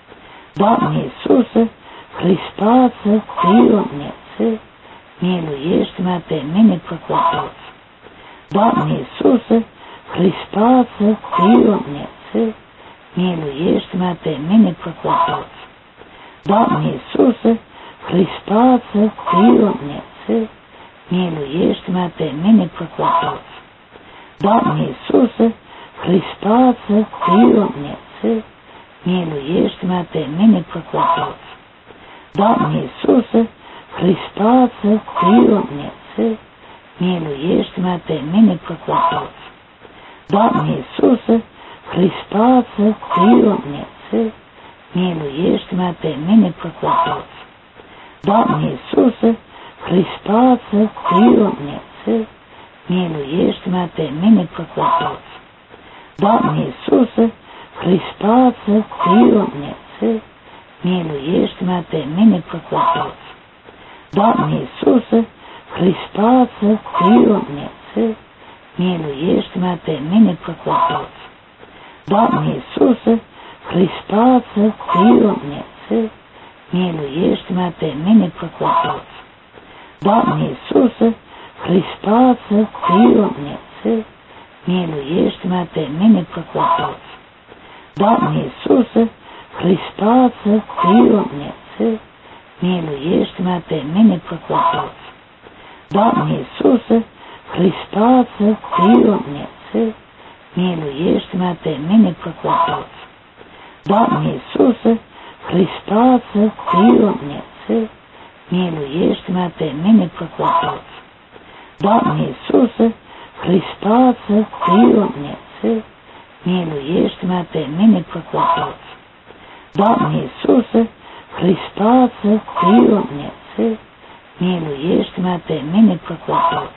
Doamne Iisuse, Hristoase, Fiul Dumnezeu, miluiește-mă pe mine păcătos. Doamne Iisuse, Hristoase, Fiul Dumnezeu, miluiește-mă pe mine păcătos. Doamne Iisuse, Hristoase, Fiul Dumnezeu, miluiește-mă pe mine păcătos. Doamne Iisuse, Hristoase, Fiul Dumnezeu, miluiește-mă pe mine păcătos. Doamne Iisuse, Hristoase, Fiul Dumnezeu, miluiește-mă pe mine păcătos. Doamne Iisuse, Hristoase, Fiul Dumnezeu, miluiește-mă pe mine păcătos. Doamne Iisuse, Hristoase, Fiul Dumnezeu, miluiește-mă pe mine păcătos. Doamne Iisuse, Hristoase, Fiul Dumnezeu, miluiește-mă pe mine păcătos. Doamne Iisuse, Hristoase, Fiul Dumnezeu, miluiește-mă pe mine păcătos. Doamne Iisuse, Hristoase, Fiul Dumnezeu, miluiește-mă pe mine păcătos. Doamne Iisuse, Hristoase, Fiul Dumnezeu, miluiește-mă pe mine păcătos. Doamne Iisuse, Hristoase, Fiul Dumnezeu, miluiește-mă pe mine păcătos. Doamne Iisuse, Hristoase, Fiul Dumnezeu, miluiește-mă pe mine păcătos. Doamne Iisuse, Hristoase, Fiul Dumnezeu, miluiește-mă pe mine păcătos. Doamne Iisuse, Hristoase, Fiul Dumnezeu, miluiește-mă pe mine păcătos. Doamne Iisuse, Hristoase, Fiul Dumnezeu, miluiește-mă pe mine păcătos.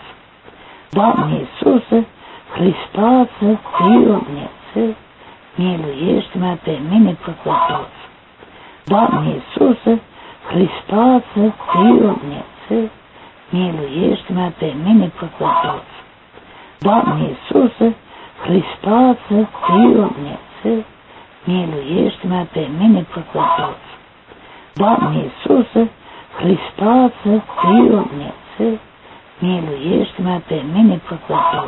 Doamne Iisuse, Hristoase, Fiul Dumnezeu, miluiește-mă pe mine păcătos. Doamne Iisuse, Hristoase, Fiul Dumnezeu, miluiește-mă pe mine păcătos. Doamne Iisuse, Hristoase, Fiul Dumnezeu, miluiește-mă pe mine păcătos. Doamne Iisuse, Hristoase, Fiul Dumnezeu, miluiește-mă pe mine păcătos.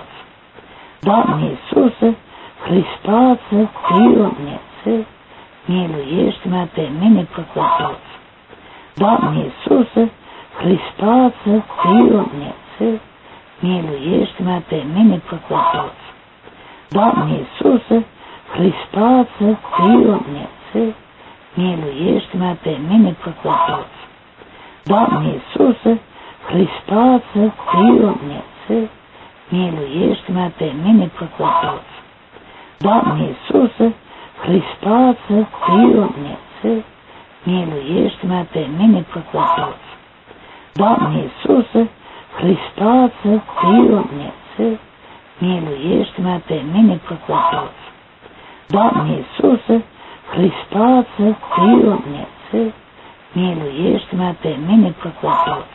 Doamne Iisuse, Hristoase, Fiul Dumnezeu, miluiește-mă pe mine păcătos. Doamne Iisuse, Hristoase, Fiul Dumnezeu, miluiește-mă pe mine păcătos. Doamne Iisuse, Hristoase, Fiul Dumnezeu, miluiește-mă pe mine păcătos. Doamne Iisuse, Hristoase, Fiul Dumnezeu, miluiește-mă pe mine păcătos. Doamne Iisuse, Hristoase, Fiul Dumnezeu, miluiește-mă pe mine păcătos. Doamne Iisuse, Hristoase, Fiul Dumnezeu, miluiește-mă pe mine păcătos. Doamne Iisuse, Hristoase, Fiul Dumnezeu, miluiește-mă pe mine păcătos.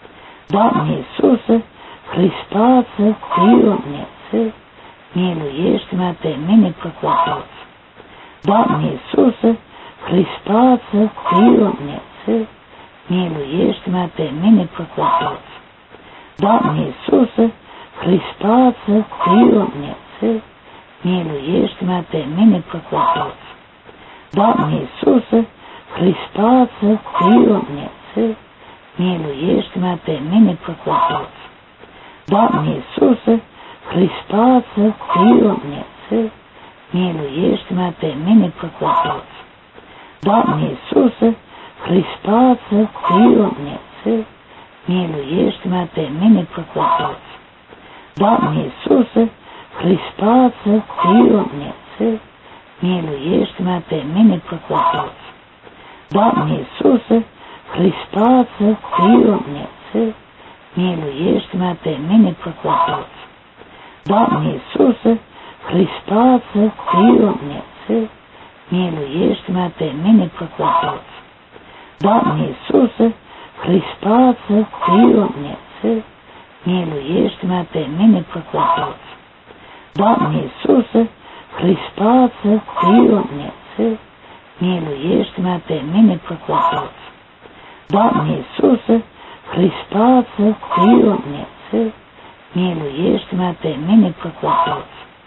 Doamne Iisuse, Hristoase, Fiul Dumnezeu, miluiește-mă pe mine păcătos. Doamne Iisuse, Hristoase, Fiul Dumnezeu, miluiește-mă pe mine păcătos. Doamne Iisuse, Hristoase, Fiul Dumnezeu, miluiește-mă pe mine păcătos. Doamne Iisuse, Hristoasă, prielniță, miluiește-mă pe mine păcătos. Doamne Iisuse, Hristoasă, prielniță, miluiește-mă pe mine păcătos. Doamne Iisuse, Hristoasă, prielniță, miluiește-mă pe mine păcătos. Doamne Iisuse, Hristoasă, prielniță, miluiește-mă pe mine păcătos. Doamne Iisuse, Hristoasă, prielniță, miluiește-mă pe mine păcătos. Doamne Iisuse, Hristoasă, prielniță, miluiește-mă pe mine păcătos. Doamne Iisuse, Hristoasă, prielniță, miluiește-mă pe mine păcătos. Doamne Iisuse, Hristoasă, prielniță, miluiește-mă pe mine păcătos. Doamne Iisuse, Hristoasă, prielniță, miluiește-mă pe mine păcătos.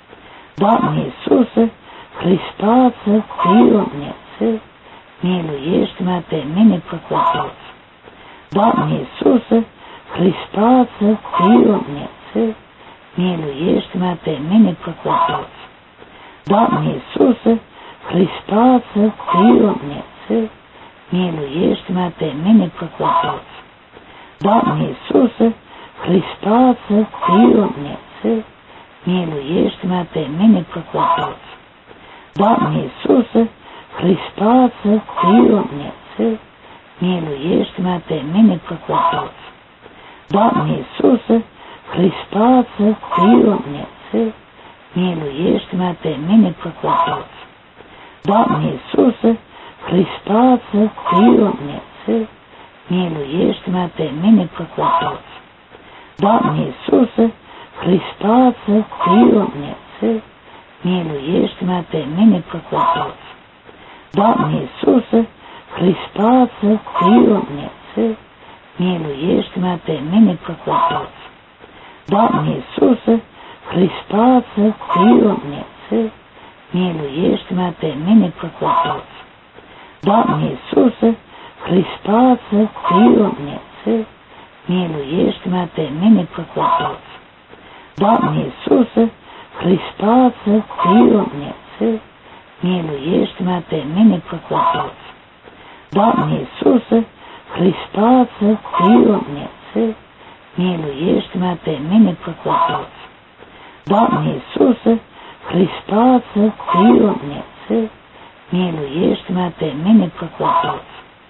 Doamne Iisuse, Hristoasă, prielniță, miluiește-mă pe mine păcătos. Doamne Iisuse, Hristoasă, prielniță, miluiește-mă pe mine păcătos. Doamne Iisuse, Hristoasă, prielniță, miluiește-mă pe mine păcătos. Doamne Iisuse, Hristoasă, prielniță, miluiește-mă pe mine păcătos. Doamne Iisuse, Hristoasă, prielniță, miluiește-mă pe mine păcătos. Doamne Iisuse, Hristoasă, prielniță, miluiește-mă pe mine păcătos. Doamne Iisuse, Hristoasă, prielniță, miluiește-mă pe mine păcătos. Doamne Iisuse, Hristoasă, prielniță, miluiește-mă pe mine păcătos. Doamne Iisuse, Hristoasă, prielniță, miluiește-mă pe mine păcătos. Doamne Iisuse, Hristoasă, prielniță, miluiește-mă pe mine păcătos. Doamne Iisuse, Hristoasă, prielniță, miluiește-mă pe mine păcătos. Doamne Iisuse, Hristoasă, prielniță, miluiește-mă pe mine păcătos. Doamne Iisuse, Hristoasă, prielniță, miluiește-mă pe mine păcătos. Doamne Iisuse, Hristoasă, prielniță, miluiește-mă pe mine păcătos.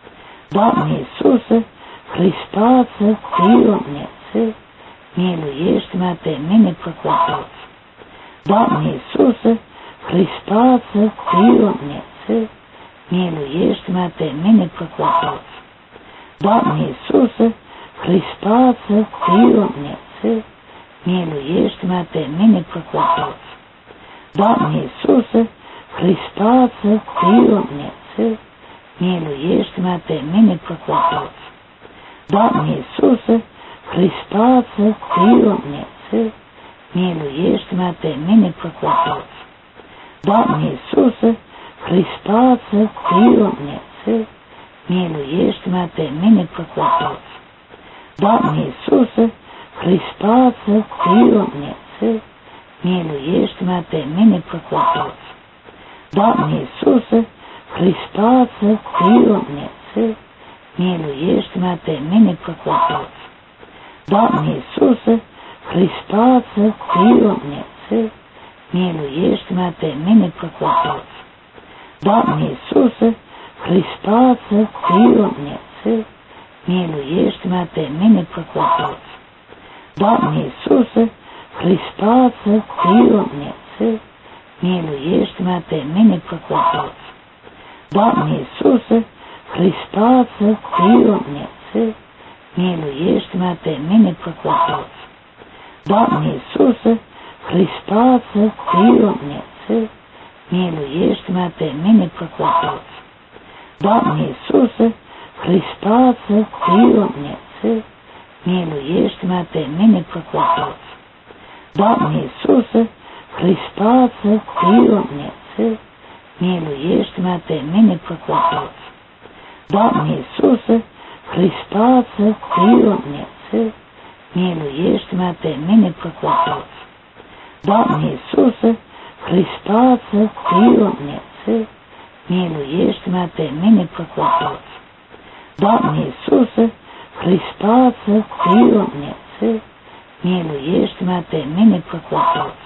Doamne Iisuse, Hristoasă, prielniță, miluiește-mă pe mine păcătos. Doamne Iisuse, Hristoasă, prielniță, miluiește-mă pe mine păcătos. Doamne Iisuse, Hristoasă, prielniță, miluiește-mă pe mine păcătos. Doamne Iisuse, Hristoasă, prielniță, miluiește-mă pe mine păcătos. Doamne Iisuse, Hristoasă, prielniță, miluiește-mă pe mine păcătos. Doamne Iisuse, Hristoasă, prielniță, miluiește-mă pe mine păcătos. Doamne Iisuse, Hristoasă, prielniță, miluiește-mă pe mine păcătos. Doamne Iisuse, Hristoasă, prielniță, miluiește-mă pe mine păcătos. Doamne Iisuse, Hristoasă, prielniță, miluiește-mă pe mine păcătos. Doamne Iisuse, Hristoasă, prielniță, miluiește-mă pe mine păcătos. Doamne Iisuse, Hristoasă, prielniță, miluiește-mă pe mine păcătos. Doamne Iisuse, Hristoasă, prielniță, miluiește-mă pe mine păcătos. Doamne Iisuse, Hristoasă, prielniță, miluiește-mă pe mine păcătos. Doamne Iisuse, Hristoasă, prielniță, miluiește-mă pe mine păcătos. Doamne Iisuse, Hristoasă, prielniță, miluiește-mă pe mine păcătos. Doamne Iisuse, Hristoase, Fiul Dumnezeu, miluiește-mă pe mine păcătos. Doamne Iisuse, Hristoase, Fiul Dumnezeu, miluiește-mă pe mine păcătos. Doamne Iisuse, Hristoase, Fiul Dumnezeu, miluiește-mă pe mine păcătos.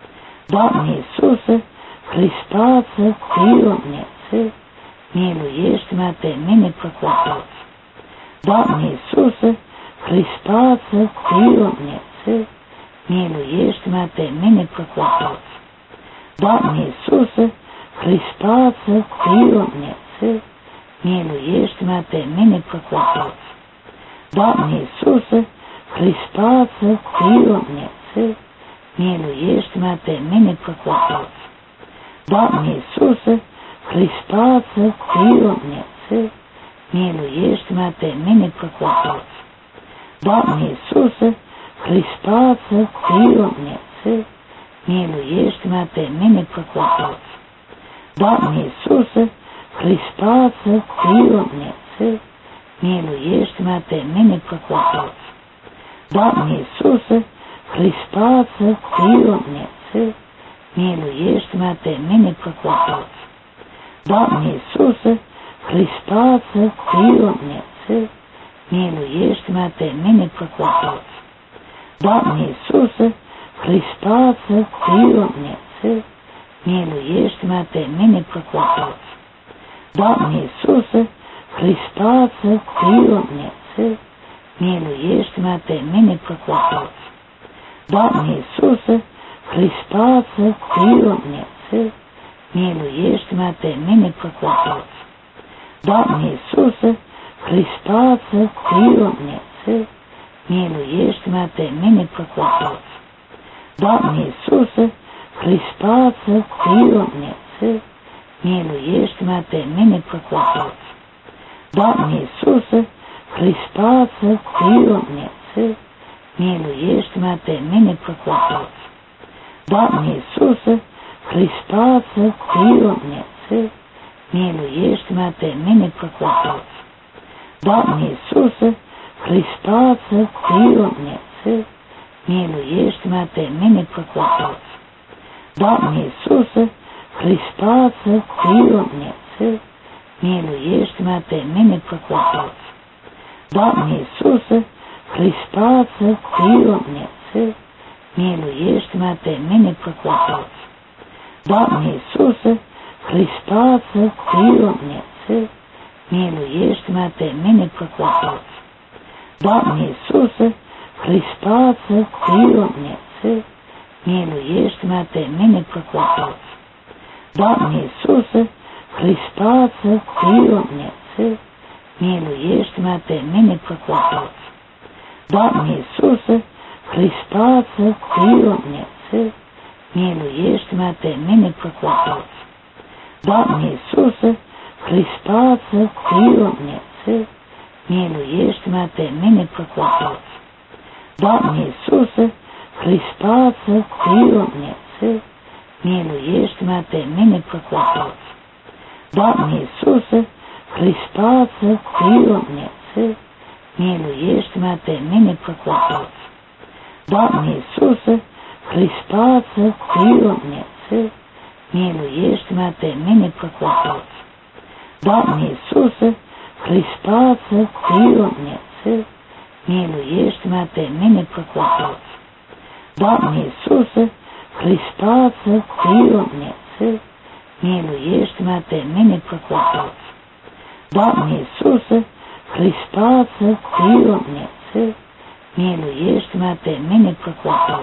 Doamne Iisuse, Hristoase, Fiul Dumnezeu, miluiește-mă pe mine păcătos. Doamne Iisuse, Hristoase, Fiul Dumnezeu, miluiește-mă pe mine păcătos. Doamne Iisuse, Hristoase, Fiul Dumnezeu, miluiește-mă pe mine păcătos. Doamne Iisuse, Hristoase, Fiul Dumnezeu, miluiește-mă pe mine păcătos. Doamne Iisuse, Hristoase, Fiul Dumnezeu, miluiește-mă pe mine păcătos. Doamne Iisuse, Hristoase, Fiul Dumnezeu, miluiește-mă pe mine păcătos. Doamne Iisuse, Hristoase, Fiul Dumnezeu, miluiește-mă pe mine păcătos. Doamne Iisuse, Hristoase, Fiul Dumnezeu, miluiește-mă pe mine păcătos. Doamne Iisuse, Hristoase, Fiul Dumnezeu, miluiește-mă pe mine păcătos. Doamne Iisuse, Hristoase, Fiul Dumnezeu, miluiește-mă pe mine păcătos. Doamne Iisuse, Hristoase, Fiul Dumnezeu, miluiește-mă pe mine păcătos. Doamne Iisuse, Hristoase, Fiul Dumnezeu, miluiește-mă pe mine păcătos. Doamne Iisuse, Hristoase, Fiul Dumnezeu, miluiește-mă pe mine păcătos. Doamne Iisuse, Hristoase, Fiul Dumnezeu, miluiește-mă pe mine păcătos. Doamne Iisuse, Hristoase, Fiul Dumnezeu, miluiește-mă pe mine păcătos. Doamne Iisuse, Hristoase, Fiul Dumnezeu, miluiește-mă pe mine păcătos. Doamne Iisuse, Hristoase, Fiul Dumnezeu, miluiește-mă pe mine păcătos. Doamne Iisuse, Hristoase, Fiul Dumnezeu, miluiește-mă pe mine păcătos. Doamne Iisuse, Hristoase, Fiul Dumnezeu, miluiește-mă pe mine păcătos. Doamne Iisuse, Hristoase, Fiul Dumnezeu, miluiește-mă pe mine păcătos. Doamne Iisuse, Hristoase, Fiul Dumnezeu, miluiește-mă pe mine păcătos. Doamne Iisuse, Hristoase, Fiul Dumnezeu, miluiește-mă pe mine păcătos. Doamne Iisuse, Hristoase, Fiul Dumnezeu, miluiește-mă pe mine păcătos. Doamne Iisuse, Hristoase, Fiul Dumnezeu, miluiește-mă pe mine păcătos. Doamne Iisuse, Hristoase, Fiul Dumnezeu, miluiește-mă pe mine păcătos. Doamne Iisuse, Hristoase, Fiul Dumnezeu, miluiește-mă pe mine păcătos. Doamne Iisuse, Hristoase, Fiul Dumnezeu, miluiește-mă pe mine păcătos. Doamne Iisuse, Hristoase, Fiul Dumnezeu, miluiește-mă pe mine păcătos. Doamne Iisuse, Hristoase, Fiul Dumnezeu, miluiește-mă pe mine păcătos. Doamne Iisuse, Hristoase, Fiul Dumnezeu, miluiește-mă pe mine păcătos.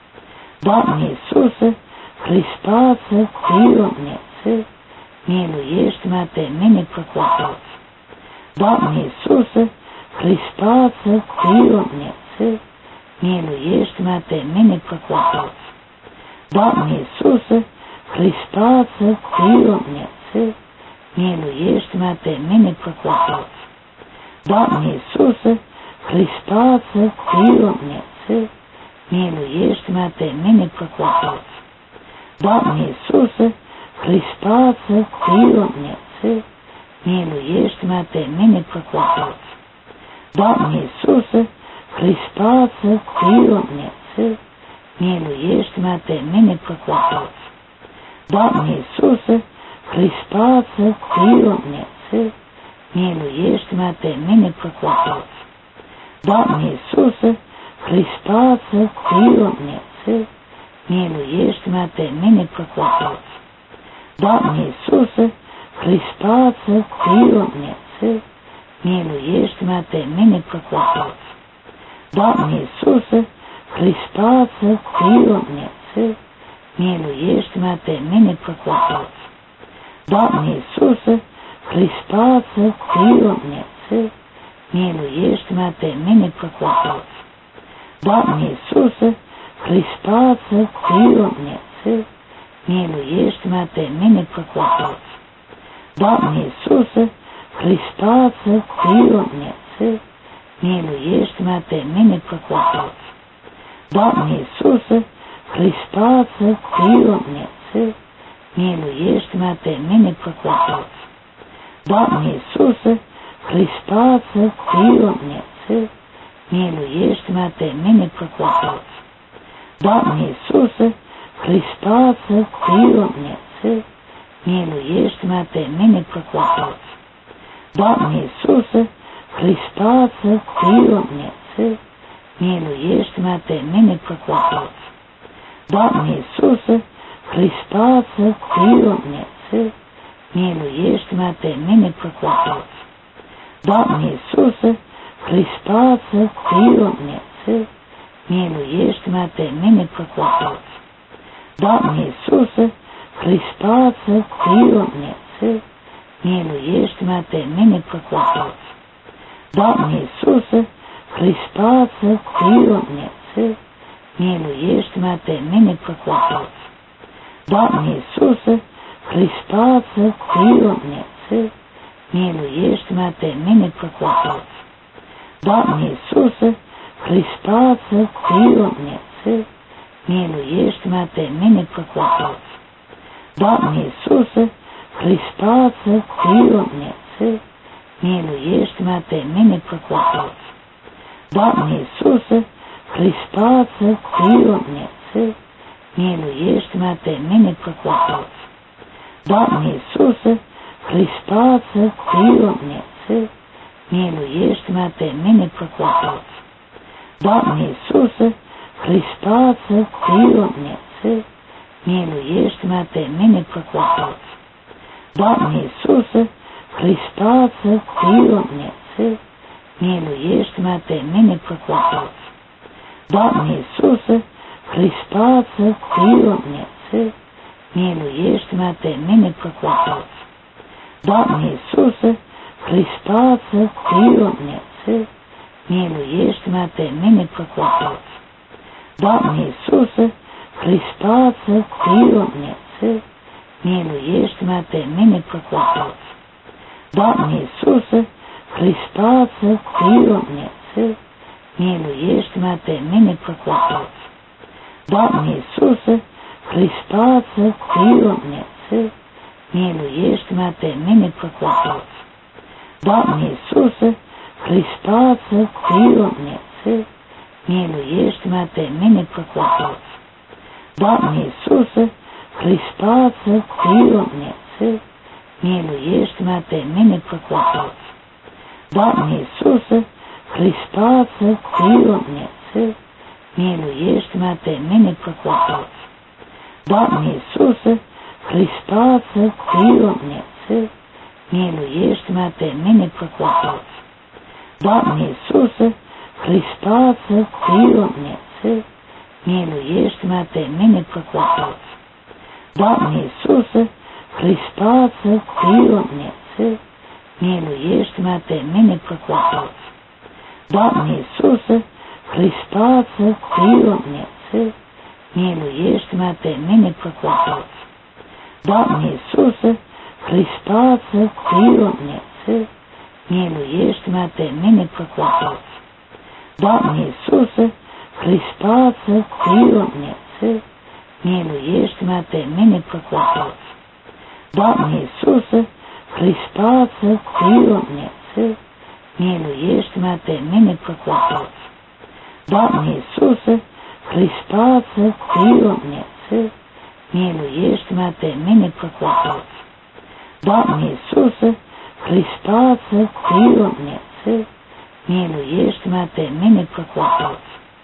Doamne Iisuse, Hristoase, Fiul Dumnezeu, miluiește-mă pe mine păcătos. Doamne Iisuse, Hristoase, Fiul Dumnezeu, miluiește-mă pe mine păcătos. Doamne Iisuse, Hristoase, Fiul Dumnezeu, miluiește-mă pe mine păcătos. Doamne Iisuse, Hristoase, Fiul Dumnezeu, miluiește-mă pe mine păcătos. Doamne Iisuse, Hristoase, Fiul Dumnezeu, miluiește-mă pe mine păcătos. Doamne Iisuse, Hristoase, Fiul Dumnezeu, miluiește-mă pe mine păcătos. Doamne Iisuse, Hristoase, Fiul Dumnezeu, miluiește-mă pe mine păcătos. Doamne Iisuse, Hristoase, Fiul Dumnezeu, miluiește-mă pe mine păcătos. Doamne Iisuse, Hristoase, Fiul Dumnezeu, miluiește-mă pe mine păcătos. Doamne Iisuse, Hristoase, Fiul Dumnezeu, miluiește-mă pe mine păcătos. Doamne Iisuse, Hristoase, Fiul Dumnezeu, miluiește-mă pe mine păcătos. Doamne Iisuse, Hristoase, Fiul Dumnezeu, miluiește-mă pe mine păcătos. Doamne Iisuse, Hristoase, Fiul Dumnezeu, miluiește-mă pe mine păcătos. Doamne Iisuse, Hristoase, Fiul Dumnezeu, miluiește-mă pe mine păcătos. Doamne Iisuse, Hristoase, Fiul Dumnezeu, miluiește-mă pe mine păcătos. Doamne Iisuse, Hristoase, Fiul Dumnezeu, miluiește-mă pe mine păcătos. Doamne Iisuse, Hristoase, Fiul Dumnezeu, miluiește-mă pe mine păcătos. Doamne Iisuse, Hristoase, Fiul Dumnezeu, miluiește-mă pe mine păcătos. Doamne Iisuse, Hristoase, Fiul Dumnezeu, miluiește-mă pe mine păcătos. Doamne Iisuse, Hristoase, Fiul Dumnezeu, miluiește-mă pe mine păcătos. Doamne Iisuse, Hristoase, Fiul Dumnezeu, miluiește-mă pe mine păcătos. Doamne Iisuse, Hristoase, Fiul Dumnezeu, miluiește-mă pe mine păcătos. Doamne Iisuse, Hristoase, Fiul Dumnezeu, miluiește-mă pe mine păcătos. Doamne Iisuse, Hristoase, Fiul Dumnezeu, miluiește-mă pe mine păcătos. Doamne Iisuse, Hristoase, Fiul Dumnezeu, miluiește-mă pe mine păcătos. Doamne Iisuse, Hristoase, Fiul Dumnezeu, miluiește-mă pe mine păcătos. Doamne Iisuse, Hristoase, Fiul Dumnezeu, miluiește-mă pe mine păcătos. Doamne Iisuse, Hristoase, Fiul Dumnezeu, miluiește-mă pe mine păcătos. Doamne Iisuse, Hristoase, Fiul Dumnezeu, miluiește-mă pe mine păcătos. Doamne Iisuse, Hristoase, Fiul Dumnezeu, miluiește-mă pe mine păcătos. Doamne Iisuse, Hristoase, Fiul Dumnezeu, miluiește-mă pe mine păcătos. Doamne Iisuse, Hristoase, Fiul Dumnezeu, miluiește-mă pe mine păcătos. Doamne Iisuse, Hristoase, Fiul Dumnezeu, miluiește-mă pe mine păcătos. Doamne Iisuse, Hristoase, Fiul Dumnezeu, miluiește-mă pe mine păcătos. Doamne Iisuse, Hristoase, Fiul Dumnezeu, miluiește-mă pe mine păcătos. Doamne Iisuse, Hristoase, Fiul Dumnezeu, miluiește-mă pe mine păcătos. Doamne Iisuse, Hristoase, Fiul Dumnezeu, miluiește-mă pe mine păcătos. Doamne Iisuse, Hristoase, Fiul Dumnezeu, miluiește-mă pe mine păcătos. Doamne Iisuse, Hristoase, Fiul Dumnezeu, miluiește-mă pe mine păcătos. Doamne Iisuse, Hristoase, Fiul Dumnezeu, miluiește-mă pe mine păcătos. Doamne Iisuse, Hristoase, Fiul Dumnezeu, miluiește-mă pe mine păcătos. Doamne Iisuse, Hristoase, Fiul Dumnezeu, miluiește-mă pe mine păcătos. Doamne Iisuse, Hristoasă, Fiul Dumnezeu, miluiește-mă pe mine păcătos. Doamne Iisuse, Hristoasă, Fiul Dumnezeu, miluiește-mă pe mine păcătos. Doamne Iisuse, Hristoasă, Fiul Dumnezeu, miluiește-mă pe mine păcătos.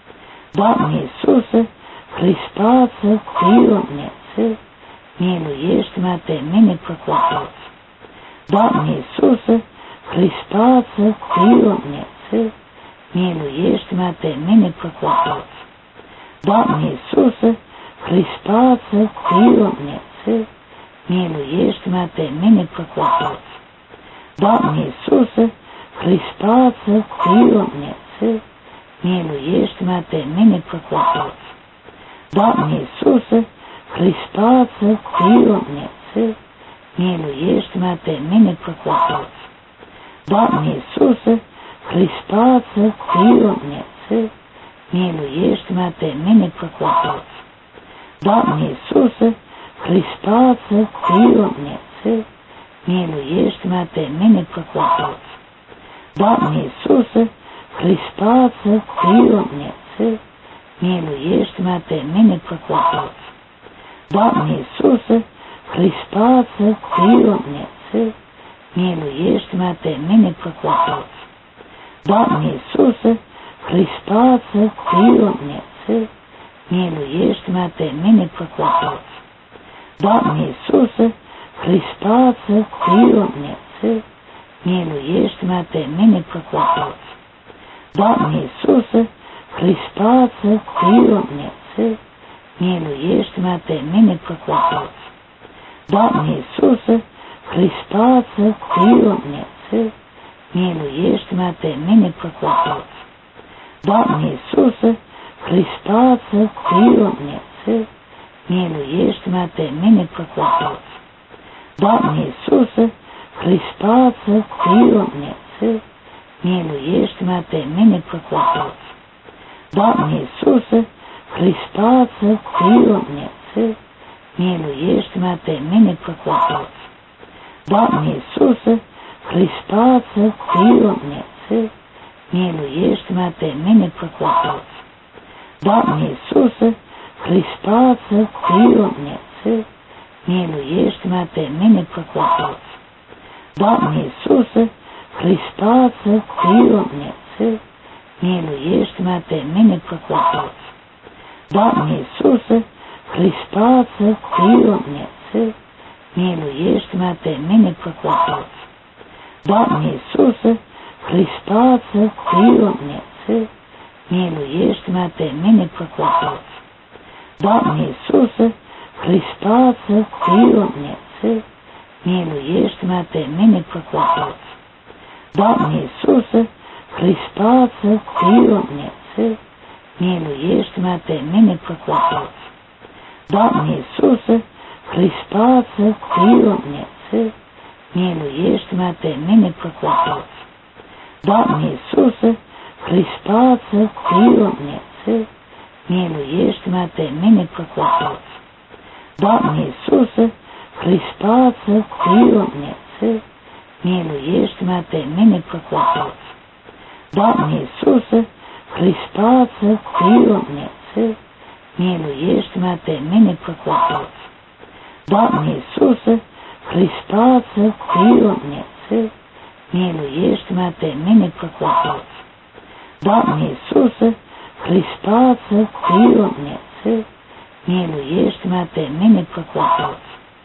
Doamne Iisuse, Hristoasă, Fiul Dumnezeu, miluiește-mă pe mine păcătos. Doamne Iisuse, Hristoasă, Fiul Dumnezeu, miluiește-mă pe mine păcătos. Doamne Iisuse, Hristoasă, Fiul Dumnezeu, miluiește-mă pe mine păcătos. Doamne Iisuse, Hristoasă, Fiul Dumnezeu, miluiește-mă pe mine păcătos. Doamne Iisuse, Hristoasă, Fiul Dumnezeu, miluiește-mă pe mine păcătos. Doamne Iisuse, Hristoasă, Fiul Dumnezeu, miluiește-mă pe mine păcătos. Doamne Iisuse, Hristoasă, Fiul Dumnezeu, miluiește-mă pe mine păcătos. Doamne Iisuse, Hristoasă, Fiul Dumnezeu, miluiește-mă pe mine păcătos. Doamne Iisuse, Hristoasă, Fiul Dumnezeu, miluiește-mă pe mine păcătos. Doamne Iisuse, Hristoasă, Fiul Dumnezeu, miluiește-mă pe mine păcătos. Doamne Iisuse, Hristoasă, Fiul Dumnezeu, miluiește-mă pe mine păcătos. Doamne Iisuse, Hristoasă, Fiul Dumnezeu, miluiește-mă pe mine păcătos. Doamne Iisuse, Hristoasă, Fiul Dumnezeu, miluiește-mă pe mine păcătos. Doamne Iisuse, Hristoasă, Fiul Dumnezeu, miluiește-mă pe mine păcătos. Doamne Iisuse, Hristoasă, Fiul Dumnezeu, miluiește-mă pe mine păcătos. Doamne Iisuse, Hristoasă, Fiul Dumnezeu, miluiește-mă pe mine păcătos. Doamne Iisuse, Hristoasă, Fiul Dumnezeu, miluiește-mă pe mine păcătos. Doamne Iisuse, Hristoasă, Fiul Dumnezeu, miluiește-mă pe mine păcătos. Doamne Iisuse, Hristoasă, Fiul Dumnezeu, miluiește-mă pe mine păcătos. Doamne Iisuse, Hristoasă, Fiul Dumnezeu, miluiește-mă pe mine păcătos. Doamne Iisuse, Hristoasă, Fiul Dumnezeu, miluiește-mă pe mine păcătos. Doamne Iisuse, Hristoasă, Fiul Dumnezeu, miluiește-mă pe mine păcătos. Doamne Iisuse, Hristoasă, Fiul Dumnezeu, miluiește-mă pe mine păcătos. Doamne Iisuse, Hristoasă, Fiul Dumnezeu, miluiește-mă pe mine păcătos. Doamne Iisuse, Hristoasă, Fiul Dumnezeu, miluiește-mă pe mine păcătos. Doamne Iisuse, Hristoasă, Fiul Dumnezeu, miluiește-mă pe mine păcătos. Doamne Iisuse, Hristoasă, Fiul Dumnezeu, miluiește-mă pe mine păcătos. Doamne Iisuse, Hristoasă, Fiul Dumnezeu, miluiește-mă pe mine păcătos. Doamne Iisuse, Hristoasă, Fiul Dumnezeu, miluiește-mă pe mine păcătos.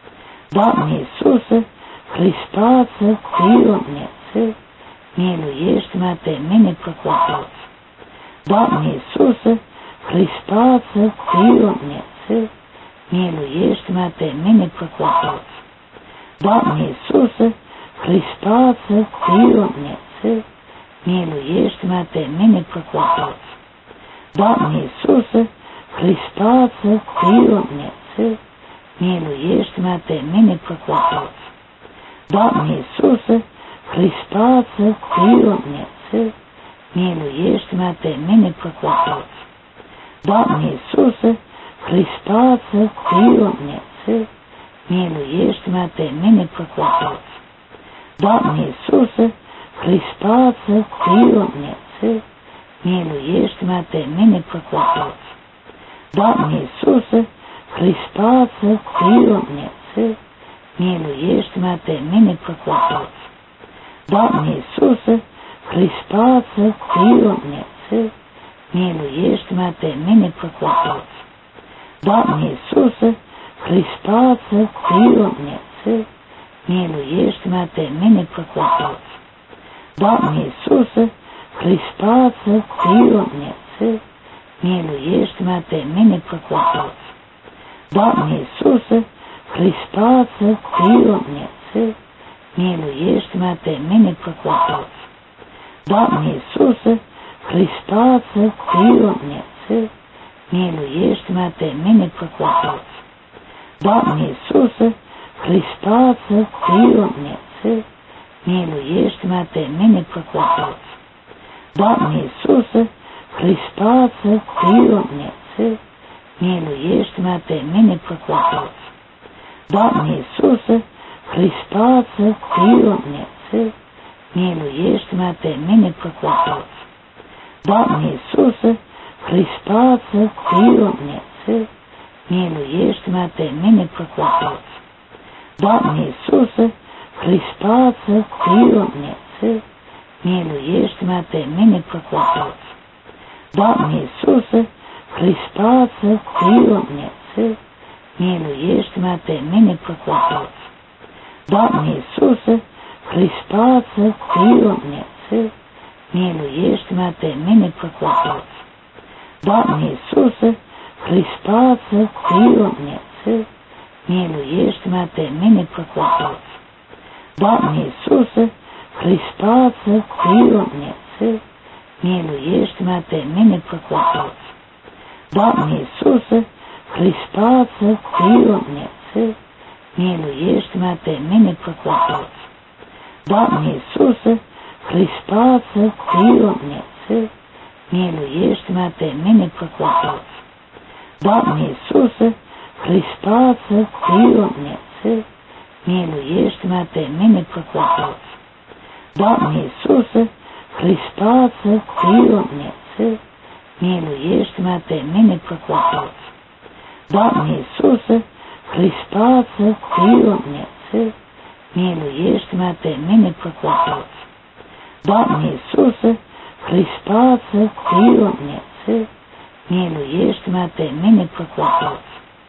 Doamne Iisuse, Hristoasă, Fiul Dumnezeu, miluiește-mă pe mine păcătos. Doamne Iisuse, Hristoasă, Fiul Dumnezeu, miluiește-mă pe mine păcătos. Doamne Iisuse, Hristoasă, Fiul Dumnezeu, miluiește-mă pe mine păcătos. Doamne Iisuse, Hristoasă, Fiul Dumnezeu, miluiește-mă pe mine păcătos. Doamne Iisuse, Hristoasă, Fiul Dumnezeu, miluiește-mă pe mine păcătos. Doamne Iisuse, Hristoasă, Fiul Dumnezeu, miluiește-mă pe mine păcătos. Doamne Iisuse Hristoase, Fiul Dumnezeu, miluiește-mă pe mine păcătos. Doamne Iisuse Hristoase, Fiul Dumnezeu, miluiește-mă pe mine păcătos. Doamne Iisuse Hristoase, Fiul Dumnezeu, miluiește-mă pe mine păcătos. Doamne Iisuse Hristoase, Fiul Dumnezeu, miluiește-mă pe mine păcătos. Doamne Iisuse Hristoase, Fiul Dumnezeu, miluiește-mă pe mine păcătos. Doamne Iisuse Hristoase, Fiul Dumnezeu, miluiește-mă pe mine păcătos. Doamne Iisuse Hristoase, Fiul Dumnezeu, miluiește-mă pe mine păcătos. Doamne Iisuse Hristoase, Fiul Dumnezeu, miluiește-mă pe mine păcătos. Doamne Iisuse Hristoase, Fiul Dumnezeu, miluiește-mă pe mine păcătos. Doamne Iisuse Hristoase, Fiul Dumnezeu, miluiește-mă pe mine păcătos. Doamne Iisuse Hristoase, Fiul Dumnezeu, miluiește-mă pe mine păcătos. Doamne Iisuse Hristoase, Fiul Dumnezeu, miluiește-mă pe mine păcătos. Doamne Iisuse Hristoase, Fiul Dumnezeu, miluiește-mă pe mine păcătos. Doamne Iisuse Hristoase, Fiul Dumnezeu, miluiește-mă pe mine păcătos. Doamne Iisuse Hristoase, Fiul Dumnezeu, miluiește-mă pe mine păcătos. Doamne Iisuse Hristoase, Fiul Dumnezeu, miluiește-mă pe mine păcătos. Doamne Iisuse Hristoase, Fiul Dumnezeu, miluiește-mă pe mine păcătos. Doamne Iisuse Hristoase, Fiul Dumnezeu, miluiește-mă pe mine păcătos. Doamne Iisuse Hristoase, Fiul Dumnezeu, miluiește-mă pe mine păcătos. Doamne Iisuse Hristoase, Fiul Dumnezeu, miluiește-mă pe mine păcătos. Doamne Iisuse Hristoase, Fiul Dumnezeu, miluiește-mă pe mine păcătos. Doamne Iisuse Hristoase, Fiul Dumnezeu, miluiește-mă pe mine păcătos.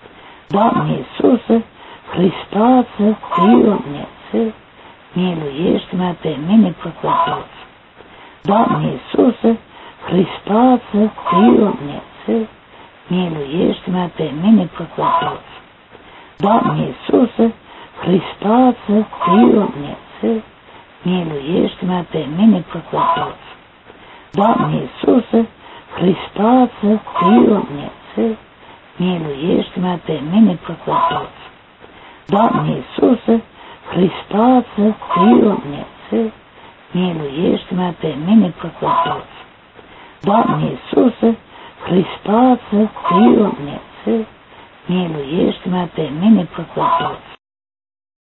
Doamne Iisuse Hristoase, Fiul Dumnezeu, miluiește-mă pe mine păcătos. Doamne Iisuse Hristoase, Fiul Dumnezeu, miluiește-mă pe mine păcătos. Doamne Iisuse Hristoase, Fiul Dumnezeu, miluiește-mă pe mine păcătos. Doamne Iisuse Hristoase, Fiul Dumnezeu, miluiește-mă pe mine păcătos. Doamne Iisuse Hristoase, Fiul Dumnezeu, miluiește-mă pe mine păcătos. Doamne Iisuse Hristoase, Fiul Dumnezeu, miluiește-mă pe mine păcătos.